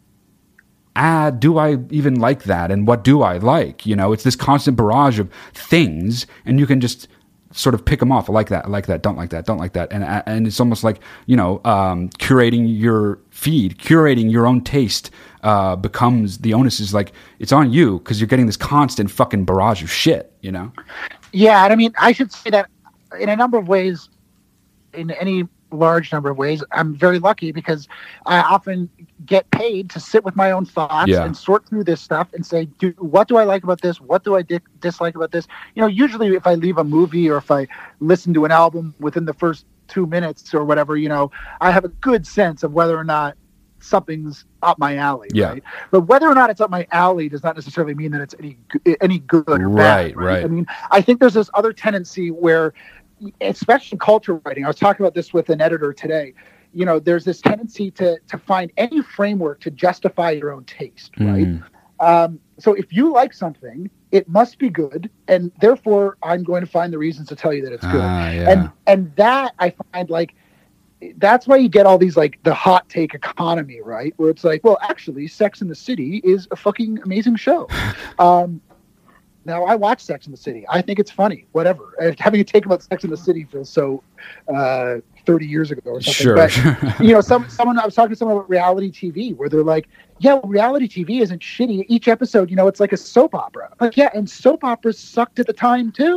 Speaker 2: ah, do I even like that? And what do I like? You know, it's this constant barrage of things, and you can just sort of pick them off. I like that, I like that, don't like that, don't like that. And and it's almost like, you know, um, curating your feed, curating your own taste uh, becomes, the onus is like, it's on you because you're getting this constant fucking barrage of shit, you know?
Speaker 3: Yeah, and I mean, I should say that in a number of ways, in any large number of ways, I'm very lucky because I often get paid to sit with my own thoughts
Speaker 2: Yeah.
Speaker 3: and sort through this stuff and say, do, what do I like about this? What do I di- dislike about this? You know, usually if I leave a movie or if I listen to an album within the first two minutes or whatever, you know, I have a good sense of whether or not something's up my alley.
Speaker 2: Yeah.
Speaker 3: Right? But whether or not it's up my alley does not necessarily mean that it's any g- any good or
Speaker 2: Right,
Speaker 3: bad.
Speaker 2: right.
Speaker 3: I mean, I think there's this other tendency where, especially in culture writing, I was talking about this with an editor today, you know, there's this tendency to to find any framework to justify your own taste, right?
Speaker 2: Mm.
Speaker 3: Um, so if you like something, it must be good, and therefore I'm going to find the reasons to tell you that it's good.
Speaker 2: Ah, yeah.
Speaker 3: And and that I find, like, that's why you get all these, like, the hot take economy, right? Where it's like, well, actually, Sex and the City is a fucking amazing show. Um, Now, I watch Sex and the City. I think it's funny. Whatever. Uh, Having a take about Sex and the City feels so uh, thirty years ago or something.
Speaker 2: Sure.
Speaker 3: But, you know, some, someone I was talking to someone about reality T V where they're like, yeah, well, reality T V isn't shitty. Each episode, you know, it's like a soap opera. Like, yeah, and soap operas sucked at the time, too.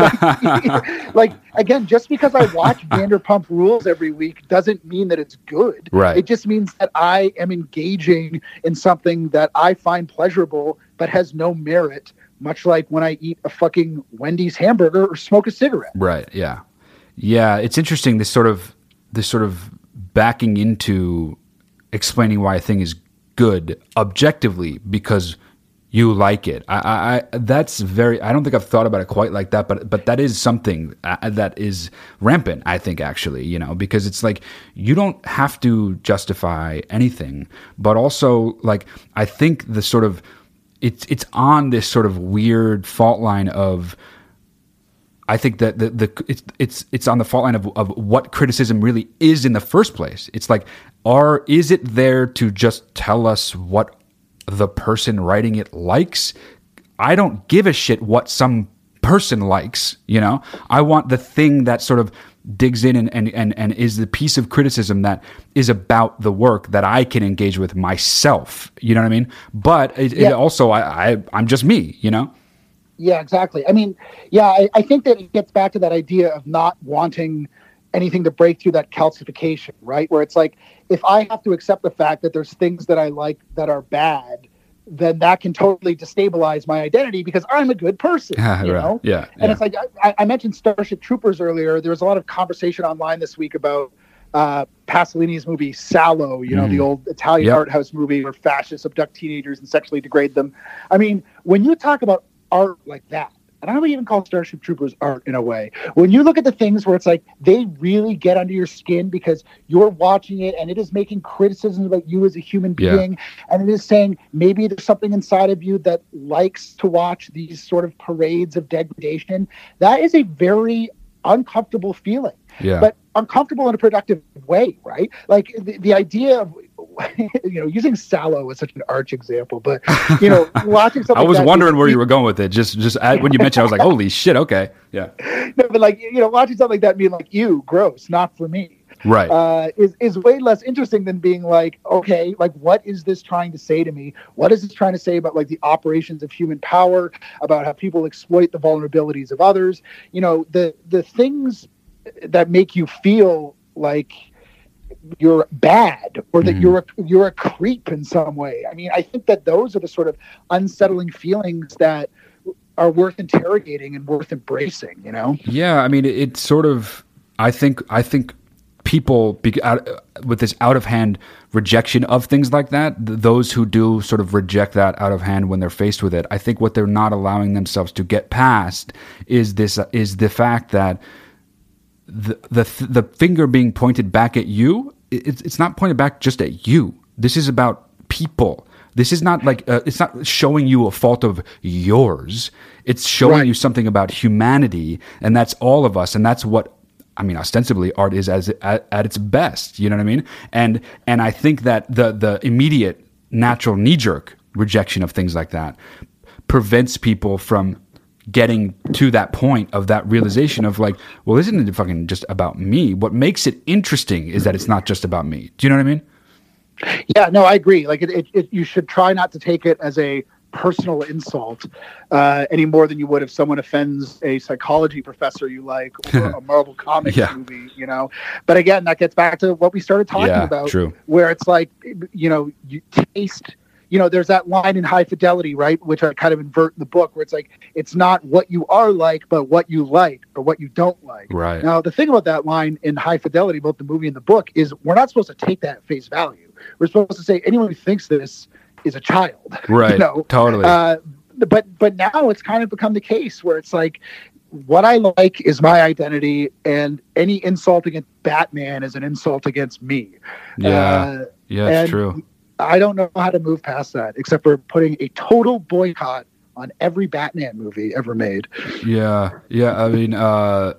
Speaker 3: Like, like, again, just because I watch Vanderpump Rules every week doesn't mean that it's good.
Speaker 2: Right.
Speaker 3: It just means that I am engaging in something that I find pleasurable but has no merit, much like when I eat a fucking Wendy's hamburger or smoke a cigarette.
Speaker 2: Right. Yeah. Yeah. It's interesting. This sort of, this sort of backing into explaining why a thing is good objectively because you like it. I, I, I that's very, I don't think I've thought about it quite like that, but, but that is something that is rampant, I think, actually, you know, because it's like, you don't have to justify anything, but also, like, I think the sort of, It's it's on this sort of weird fault line of, I think that the, the it's it's it's on the fault line of, of what criticism really is in the first place. It's like, are is it there to just tell us what the person writing it likes? I don't give a shit what some person likes, you know? I want the thing that sort of digs in and, and, and, and is the piece of criticism that is about the work that I can engage with myself. You know what I mean? But it,
Speaker 3: Yeah.
Speaker 2: it also, I, I, I'm just me, you know?
Speaker 3: Yeah, exactly. I mean, yeah, I, I think that it gets back to that idea of not wanting anything to break through that calcification, right? Where it's like, if I have to accept the fact that there's things that I like that are bad, then that can totally destabilize my identity because I'm a good person, you
Speaker 2: Right.
Speaker 3: know?
Speaker 2: Yeah.
Speaker 3: And
Speaker 2: yeah.
Speaker 3: it's like, I, I mentioned Starship Troopers earlier. There was a lot of conversation online this week about uh, Pasolini's movie Salò, you know,
Speaker 2: Mm.
Speaker 3: the old Italian
Speaker 2: Yep.
Speaker 3: art house movie where fascists abduct teenagers and sexually degrade them. I mean, when you talk about art like that, and I would even call Starship Troopers art in a way, when you look at the things where it's like they really get under your skin because you're watching it and it is making criticisms about you as a human
Speaker 2: Yeah.
Speaker 3: being, and it is saying maybe there's something inside of you that likes to watch these sort of parades of degradation, that is a very uncomfortable feeling.
Speaker 2: Yeah.
Speaker 3: But uncomfortable in a productive way, right? Like the, the idea of, you know, using Salò as such an arch example, but, you know, watching something
Speaker 2: I was
Speaker 3: that
Speaker 2: wondering
Speaker 3: is-
Speaker 2: where you were going with it. Just, just at, when you mentioned, I was like, "Holy shit!" Okay, yeah,
Speaker 3: No, but like, you know, watching something like that being like, ew, gross, not for me,
Speaker 2: right.
Speaker 3: uh, is, is way less interesting than being like, okay, like, what is this trying to say to me? What is this trying to say about like the operations of human power, about how people exploit the vulnerabilities of others? You know, the, the things that make you feel like you're bad or that
Speaker 2: Mhm.
Speaker 3: you're a, you're a creep in some way. I mean, I think that those are the sort of unsettling feelings that are worth interrogating and worth embracing, you know?
Speaker 2: Yeah, I mean, it, it's sort of. I think. I think people be, out, with this out of hand rejection of things like that. th- Those who do sort of reject that out of hand when they're faced with it. I think what they're not allowing themselves to get past is this. Uh, is the fact that the the the finger being pointed back at you. It's it's not pointed back just at you. This is about people. This is not like uh, it's not showing you a fault of yours. It's showing
Speaker 3: Right.
Speaker 2: you something about humanity, and that's all of us, and that's what I mean. Ostensibly, art is as at, at its best. You know what I mean? And and I think that the the immediate, natural, knee jerk rejection of things like that prevents people from getting to that point of that realization of like, well, isn't it fucking just about me? What makes it interesting is that it's not just about me. Do you know what I mean?
Speaker 3: Yeah, no, I agree. Like it, it, it you should try not to take it as a personal insult uh, any more than you would if someone offends a psychology professor you like or a Marvel Comics
Speaker 2: Yeah.
Speaker 3: movie, you know? But again, that gets back to what we started talking
Speaker 2: Yeah,
Speaker 3: about,
Speaker 2: true.
Speaker 3: where it's like, you know, you taste, you know, there's that line in High Fidelity, right? Which I kind of invert in the book where it's like, it's not what you are like, but what you like or what you don't like.
Speaker 2: Right.
Speaker 3: Now, the thing about that line in High Fidelity, both the movie and the book, is we're not supposed to take that at face value. We're supposed to say anyone who thinks this is a child.
Speaker 2: Right.
Speaker 3: You know?
Speaker 2: Totally.
Speaker 3: Uh, but but now it's kind of become the case where it's like, what I like is my identity, and any insult against Batman is an insult against me.
Speaker 2: Yeah.
Speaker 3: Uh,
Speaker 2: yeah, it's
Speaker 3: and
Speaker 2: true.
Speaker 3: I don't know how to move past that, except for putting a total boycott on every Batman movie ever made.
Speaker 2: Yeah. Yeah. I mean, uh,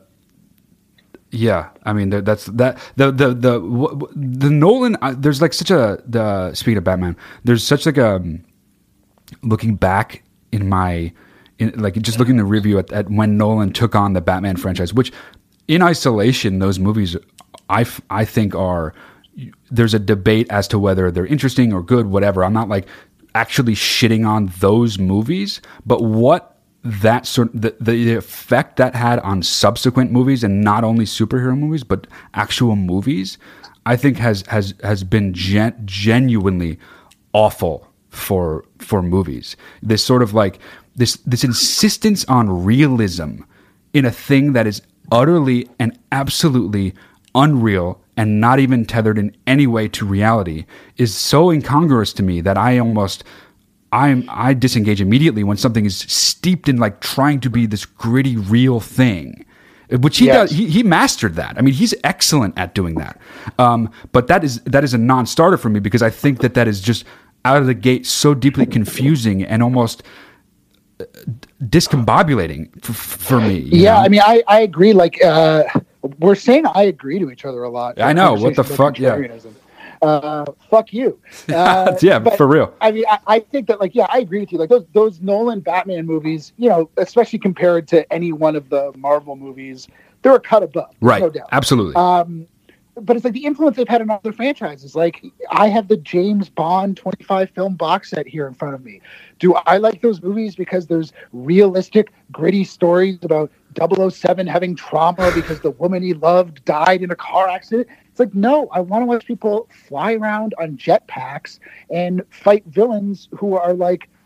Speaker 2: yeah. I mean, there- that's that. The the the w- w- the Nolan. Uh, there's like such a. The speaking of Batman, there's such like a. Looking back in my, in like just looking at the review at, at when Nolan took on the Batman franchise, which in isolation, those movies, I f- I think are. There's a debate as to whether they're interesting or good, whatever. I'm not like actually shitting on those movies, but what that sort the, the effect that had on subsequent movies, and not only superhero movies but actual movies, I think has has has been gen- genuinely awful for for movies. This sort of like this this insistence on realism in a thing that is utterly and absolutely unreal and not even tethered in any way to reality is so incongruous to me that I almost I'm I disengage immediately when something is steeped in like trying to be this gritty real thing, which he
Speaker 3: Yes.
Speaker 2: does. He, he mastered that. I mean, he's excellent at doing that. Um, but that is that is a non-starter for me because I think that that is just out of the gate so deeply confusing and almost uh, discombobulating for, for me. you
Speaker 3: Yeah,
Speaker 2: know?
Speaker 3: I mean, I, I agree. Like, uh, we're saying I agree to each other a lot.
Speaker 2: I know, what the
Speaker 3: Conversation about
Speaker 2: fuck, yeah.
Speaker 3: contrarianism. Uh, fuck you. Uh,
Speaker 2: Yeah,
Speaker 3: but,
Speaker 2: for real.
Speaker 3: I mean, I, I think that, like, yeah, I agree with you. Like, those those Nolan Batman movies, you know, especially compared to any one of the Marvel movies, they're a cut above. There's
Speaker 2: Right.
Speaker 3: No doubt.
Speaker 2: Absolutely.
Speaker 3: Um, but it's like the influence they've had on other franchises. Like, I have the James Bond twenty-five film box set here in front of me. Do I like those movies because there's realistic, gritty stories about double oh seven having trauma because the woman he loved died in a car accident? It's like, no, I want to watch people fly around on jetpacks and fight villains who are like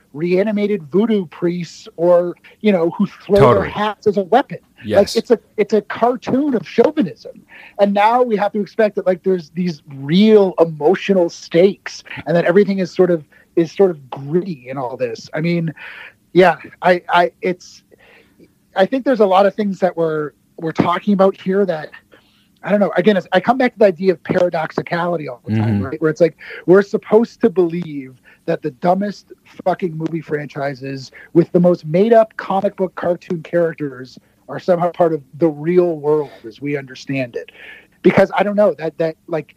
Speaker 3: reanimated voodoo priests or, you know, who throw
Speaker 2: Totally.
Speaker 3: their hats as a weapon.
Speaker 2: Yes.
Speaker 3: Like it's a it's a cartoon of chauvinism. And now we have to expect that like there's these real emotional stakes and that everything is sort of is sort of gritty in all this. I mean, yeah, I I it's I think there's a lot of things that we're we're talking about here that I don't know. Again, it's, I come back to the idea of paradoxicality all the time,
Speaker 2: Mm-hmm.
Speaker 3: right? Where it's like we're supposed to believe that the dumbest fucking movie franchises with the most made-up comic book cartoon characters are somehow part of the real world as we understand it. Because I don't know that that like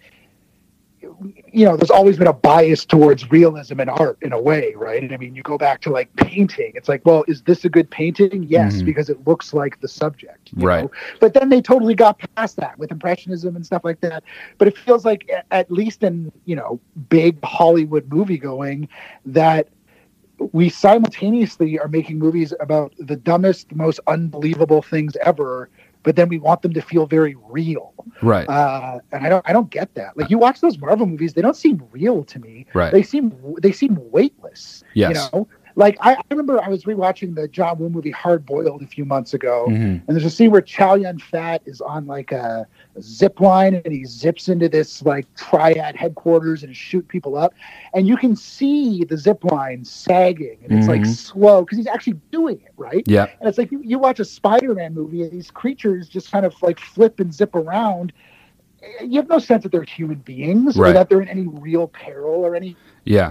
Speaker 3: you know, there's always been a bias towards realism in art in a way, right? I mean, you go back to like painting. It's like, well, is this a good painting? Yes,
Speaker 2: Mhm.
Speaker 3: because it looks like the subject. you
Speaker 2: Right.
Speaker 3: know? But then they totally got past that with Impressionism and stuff like that. But it feels like, a- at least in, you know, big Hollywood movie going, that we simultaneously are making movies about the dumbest, most unbelievable things ever, but then we want them to feel very real.
Speaker 2: Right.
Speaker 3: Uh, and I don't, I don't get that. Like you watch those Marvel movies, they don't seem real to me.
Speaker 2: Right.
Speaker 3: They seem, they seem weightless.
Speaker 2: Yes.
Speaker 3: You know, like I, I remember I was rewatching the John Woo movie Hard Boiled a few months ago,
Speaker 2: Mhm.
Speaker 3: and there's a scene where Chow Yun Fat is on like a, a zip line, and he zips into this like triad headquarters and is shooting people up, and you can see the zip line sagging, and it's like
Speaker 2: Mhm.
Speaker 3: slow because he's actually doing it right.
Speaker 2: Yeah.
Speaker 3: And it's like you, you watch a Spider-Man movie and these creatures just kind of like flip and zip around. You have no sense that they're human beings
Speaker 2: Right.
Speaker 3: or that they're in any real peril or any.
Speaker 2: Yeah.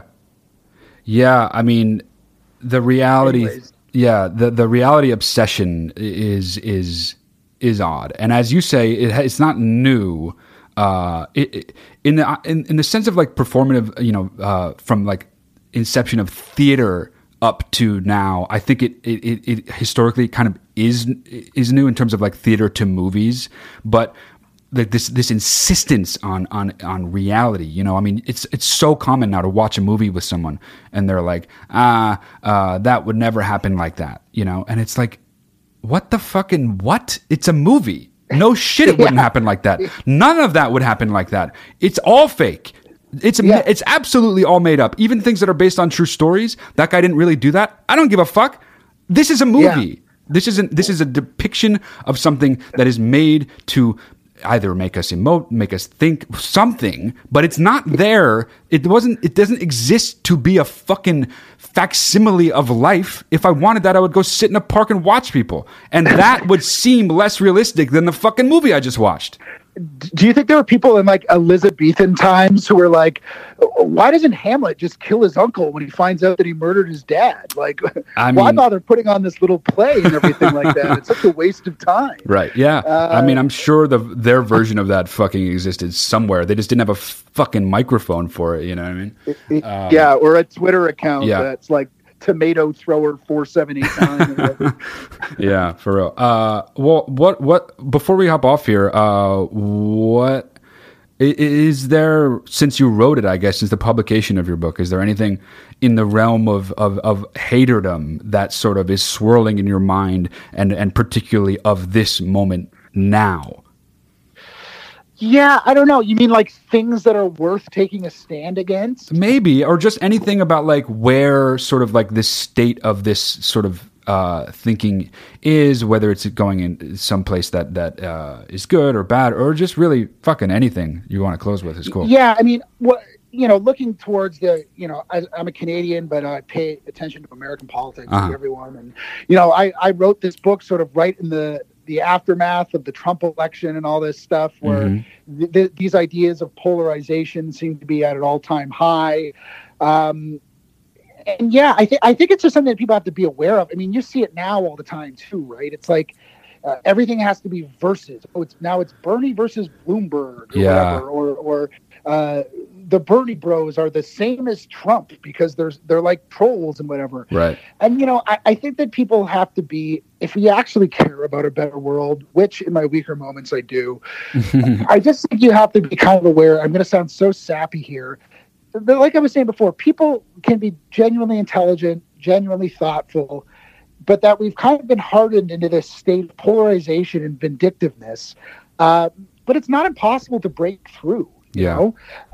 Speaker 2: Yeah. I mean, the reality,
Speaker 3: Anyways.
Speaker 2: yeah, the, the reality obsession is, is, is odd. And as you say, it, ha- it's not new, uh, it, it- in the, in, in the sense of like performative, you know, uh, from like inception of theater up to now, I think it, it, it, it historically kind of is, is new in terms of like theater to movies, but like this this insistence on on on reality, you know. I mean, it's it's so common now to watch a movie with someone and they're like, ah, uh, that would never happen like that, you know. And it's like, what the fucking what? It's a movie. No shit, it wouldn't
Speaker 3: Yeah.
Speaker 2: happen like that. None of that would happen like that. It's all fake. It's
Speaker 3: Yeah.
Speaker 2: it's absolutely all made up. Even things that are based on true stories. That guy didn't really do that. I don't give a fuck. This is a movie.
Speaker 3: Yeah.
Speaker 2: This isn't. This is a depiction of something that is made to either make us emote, make us think something, but it's not there. It wasn't. It doesn't exist to be a fucking facsimile of life. If I wanted that, I would go sit in a park and watch people, and that would seem less realistic than the fucking movie I just watched.
Speaker 3: Do you think there were people in like Elizabethan times who were like, why doesn't Hamlet just kill his uncle when he finds out that he murdered his dad? Like,
Speaker 2: I
Speaker 3: why
Speaker 2: mean-
Speaker 3: bother putting on this little play and everything like that? It's such a waste of time.
Speaker 2: Right. Yeah.
Speaker 3: Uh,
Speaker 2: I mean, I'm sure the their version of that fucking existed somewhere. They just didn't have a fucking microphone for it. You know what I mean?
Speaker 3: It- yeah, or a Twitter account
Speaker 2: yeah.
Speaker 3: that's like tomato thrower four seven eight nine.
Speaker 2: Yeah, for real. Uh, well, what, what, before we hop off here, uh, what i- is there, since you wrote it, I guess, since the publication of your book, is there anything in the realm of, of, of haterdom that sort of is swirling in your mind and, and particularly of this moment now?
Speaker 3: Yeah, I don't know. You mean like things that are worth taking a stand against?
Speaker 2: Maybe, or just anything about like where sort of like this state of this sort of uh, thinking is, whether it's going in someplace that that uh, is good or bad, or just really fucking anything you want to close with is cool.
Speaker 3: Yeah, I mean, what you know, looking towards the, you know, I, I'm a Canadian, but I pay attention to American politics,
Speaker 2: Uh-huh.
Speaker 3: like everyone, and you know, I I wrote this book sort of right in the the aftermath of the Trump election and all this stuff, where
Speaker 2: Mhm.
Speaker 3: th- th- these ideas of polarization seem to be at an all-time high. Um, and yeah, I think I think it's just something that people have to be aware of. I mean, you see it now all the time too, right? It's like uh, everything has to be versus. Oh, it's now it's Bernie versus Bloomberg, or
Speaker 2: Yeah.
Speaker 3: whatever, or or uh, the Bernie Bros are the same as Trump because there's they're like trolls and whatever.
Speaker 2: Right.
Speaker 3: And, you know, I, I think that people have to be, if we actually care about a better world, which in my weaker moments I do, I just think you have to be kind of aware. I'm going to sound so sappy here. But like I was saying before, people can be genuinely intelligent, genuinely thoughtful, but that we've kind of been hardened into this state of polarization and vindictiveness. Uh, but it's not impossible to break through. You
Speaker 2: Yeah.
Speaker 3: know?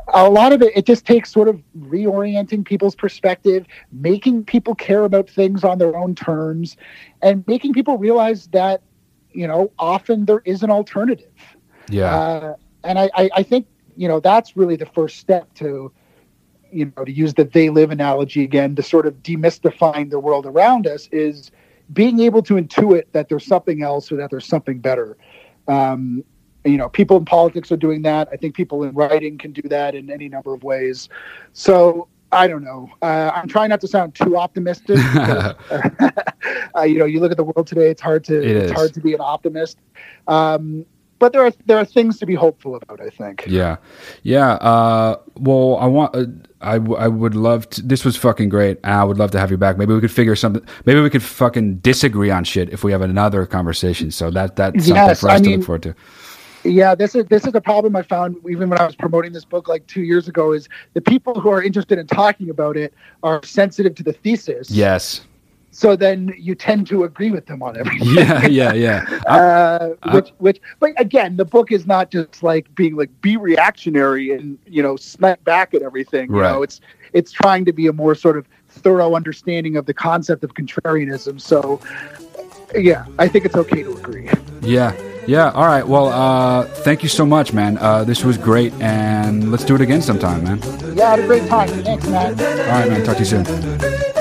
Speaker 3: a lot of it, it just takes sort of reorienting people's perspective, making people care about things on their own terms, and making people realize that, you know, often there is an alternative.
Speaker 2: Yeah.
Speaker 3: Uh, and I, I, I think, you know, that's really the first step to, you know, to use the they live analogy again, to sort of demystifying the world around us, is being able to intuit that there's something else or that there's something better. Um, you know, people in politics are doing that. I think people in writing can do that in any number of ways. So I don't know. Uh, I'm trying not to sound too optimistic. Because, uh, you know, you look at the world today, it's hard to,
Speaker 2: it
Speaker 3: it's
Speaker 2: is.
Speaker 3: hard to be an optimist. Um, But there are there are things to be hopeful about, I think.
Speaker 2: Yeah, yeah. Uh, well, I want. Uh, I w- I would love to. This was fucking great. And I would love to have you back. Maybe we could figure something. Maybe we could fucking disagree on shit if we have another conversation. So that that's something
Speaker 3: Yes,
Speaker 2: for us
Speaker 3: I
Speaker 2: to
Speaker 3: mean,
Speaker 2: look forward to.
Speaker 3: Yeah, this is this is a problem I found even when I was promoting this book like two years ago. Is the people who are interested in talking about it are sensitive to the thesis.
Speaker 2: Yes.
Speaker 3: So then you tend to agree with them on everything.
Speaker 2: Yeah, yeah, yeah.
Speaker 3: uh, which, which, but again, the book is not just like being like be reactionary and you know smack back at everything. You
Speaker 2: Right.
Speaker 3: know, it's it's trying to be a more sort of thorough understanding of the concept of contrarianism. So, yeah, I think it's okay to agree.
Speaker 2: Yeah, yeah. All right. Well, uh, thank you so much, man. Uh, this was great, and let's do it again sometime, man.
Speaker 3: Yeah, I had a great time. Thanks, man.
Speaker 2: All right, man. Talk to you soon.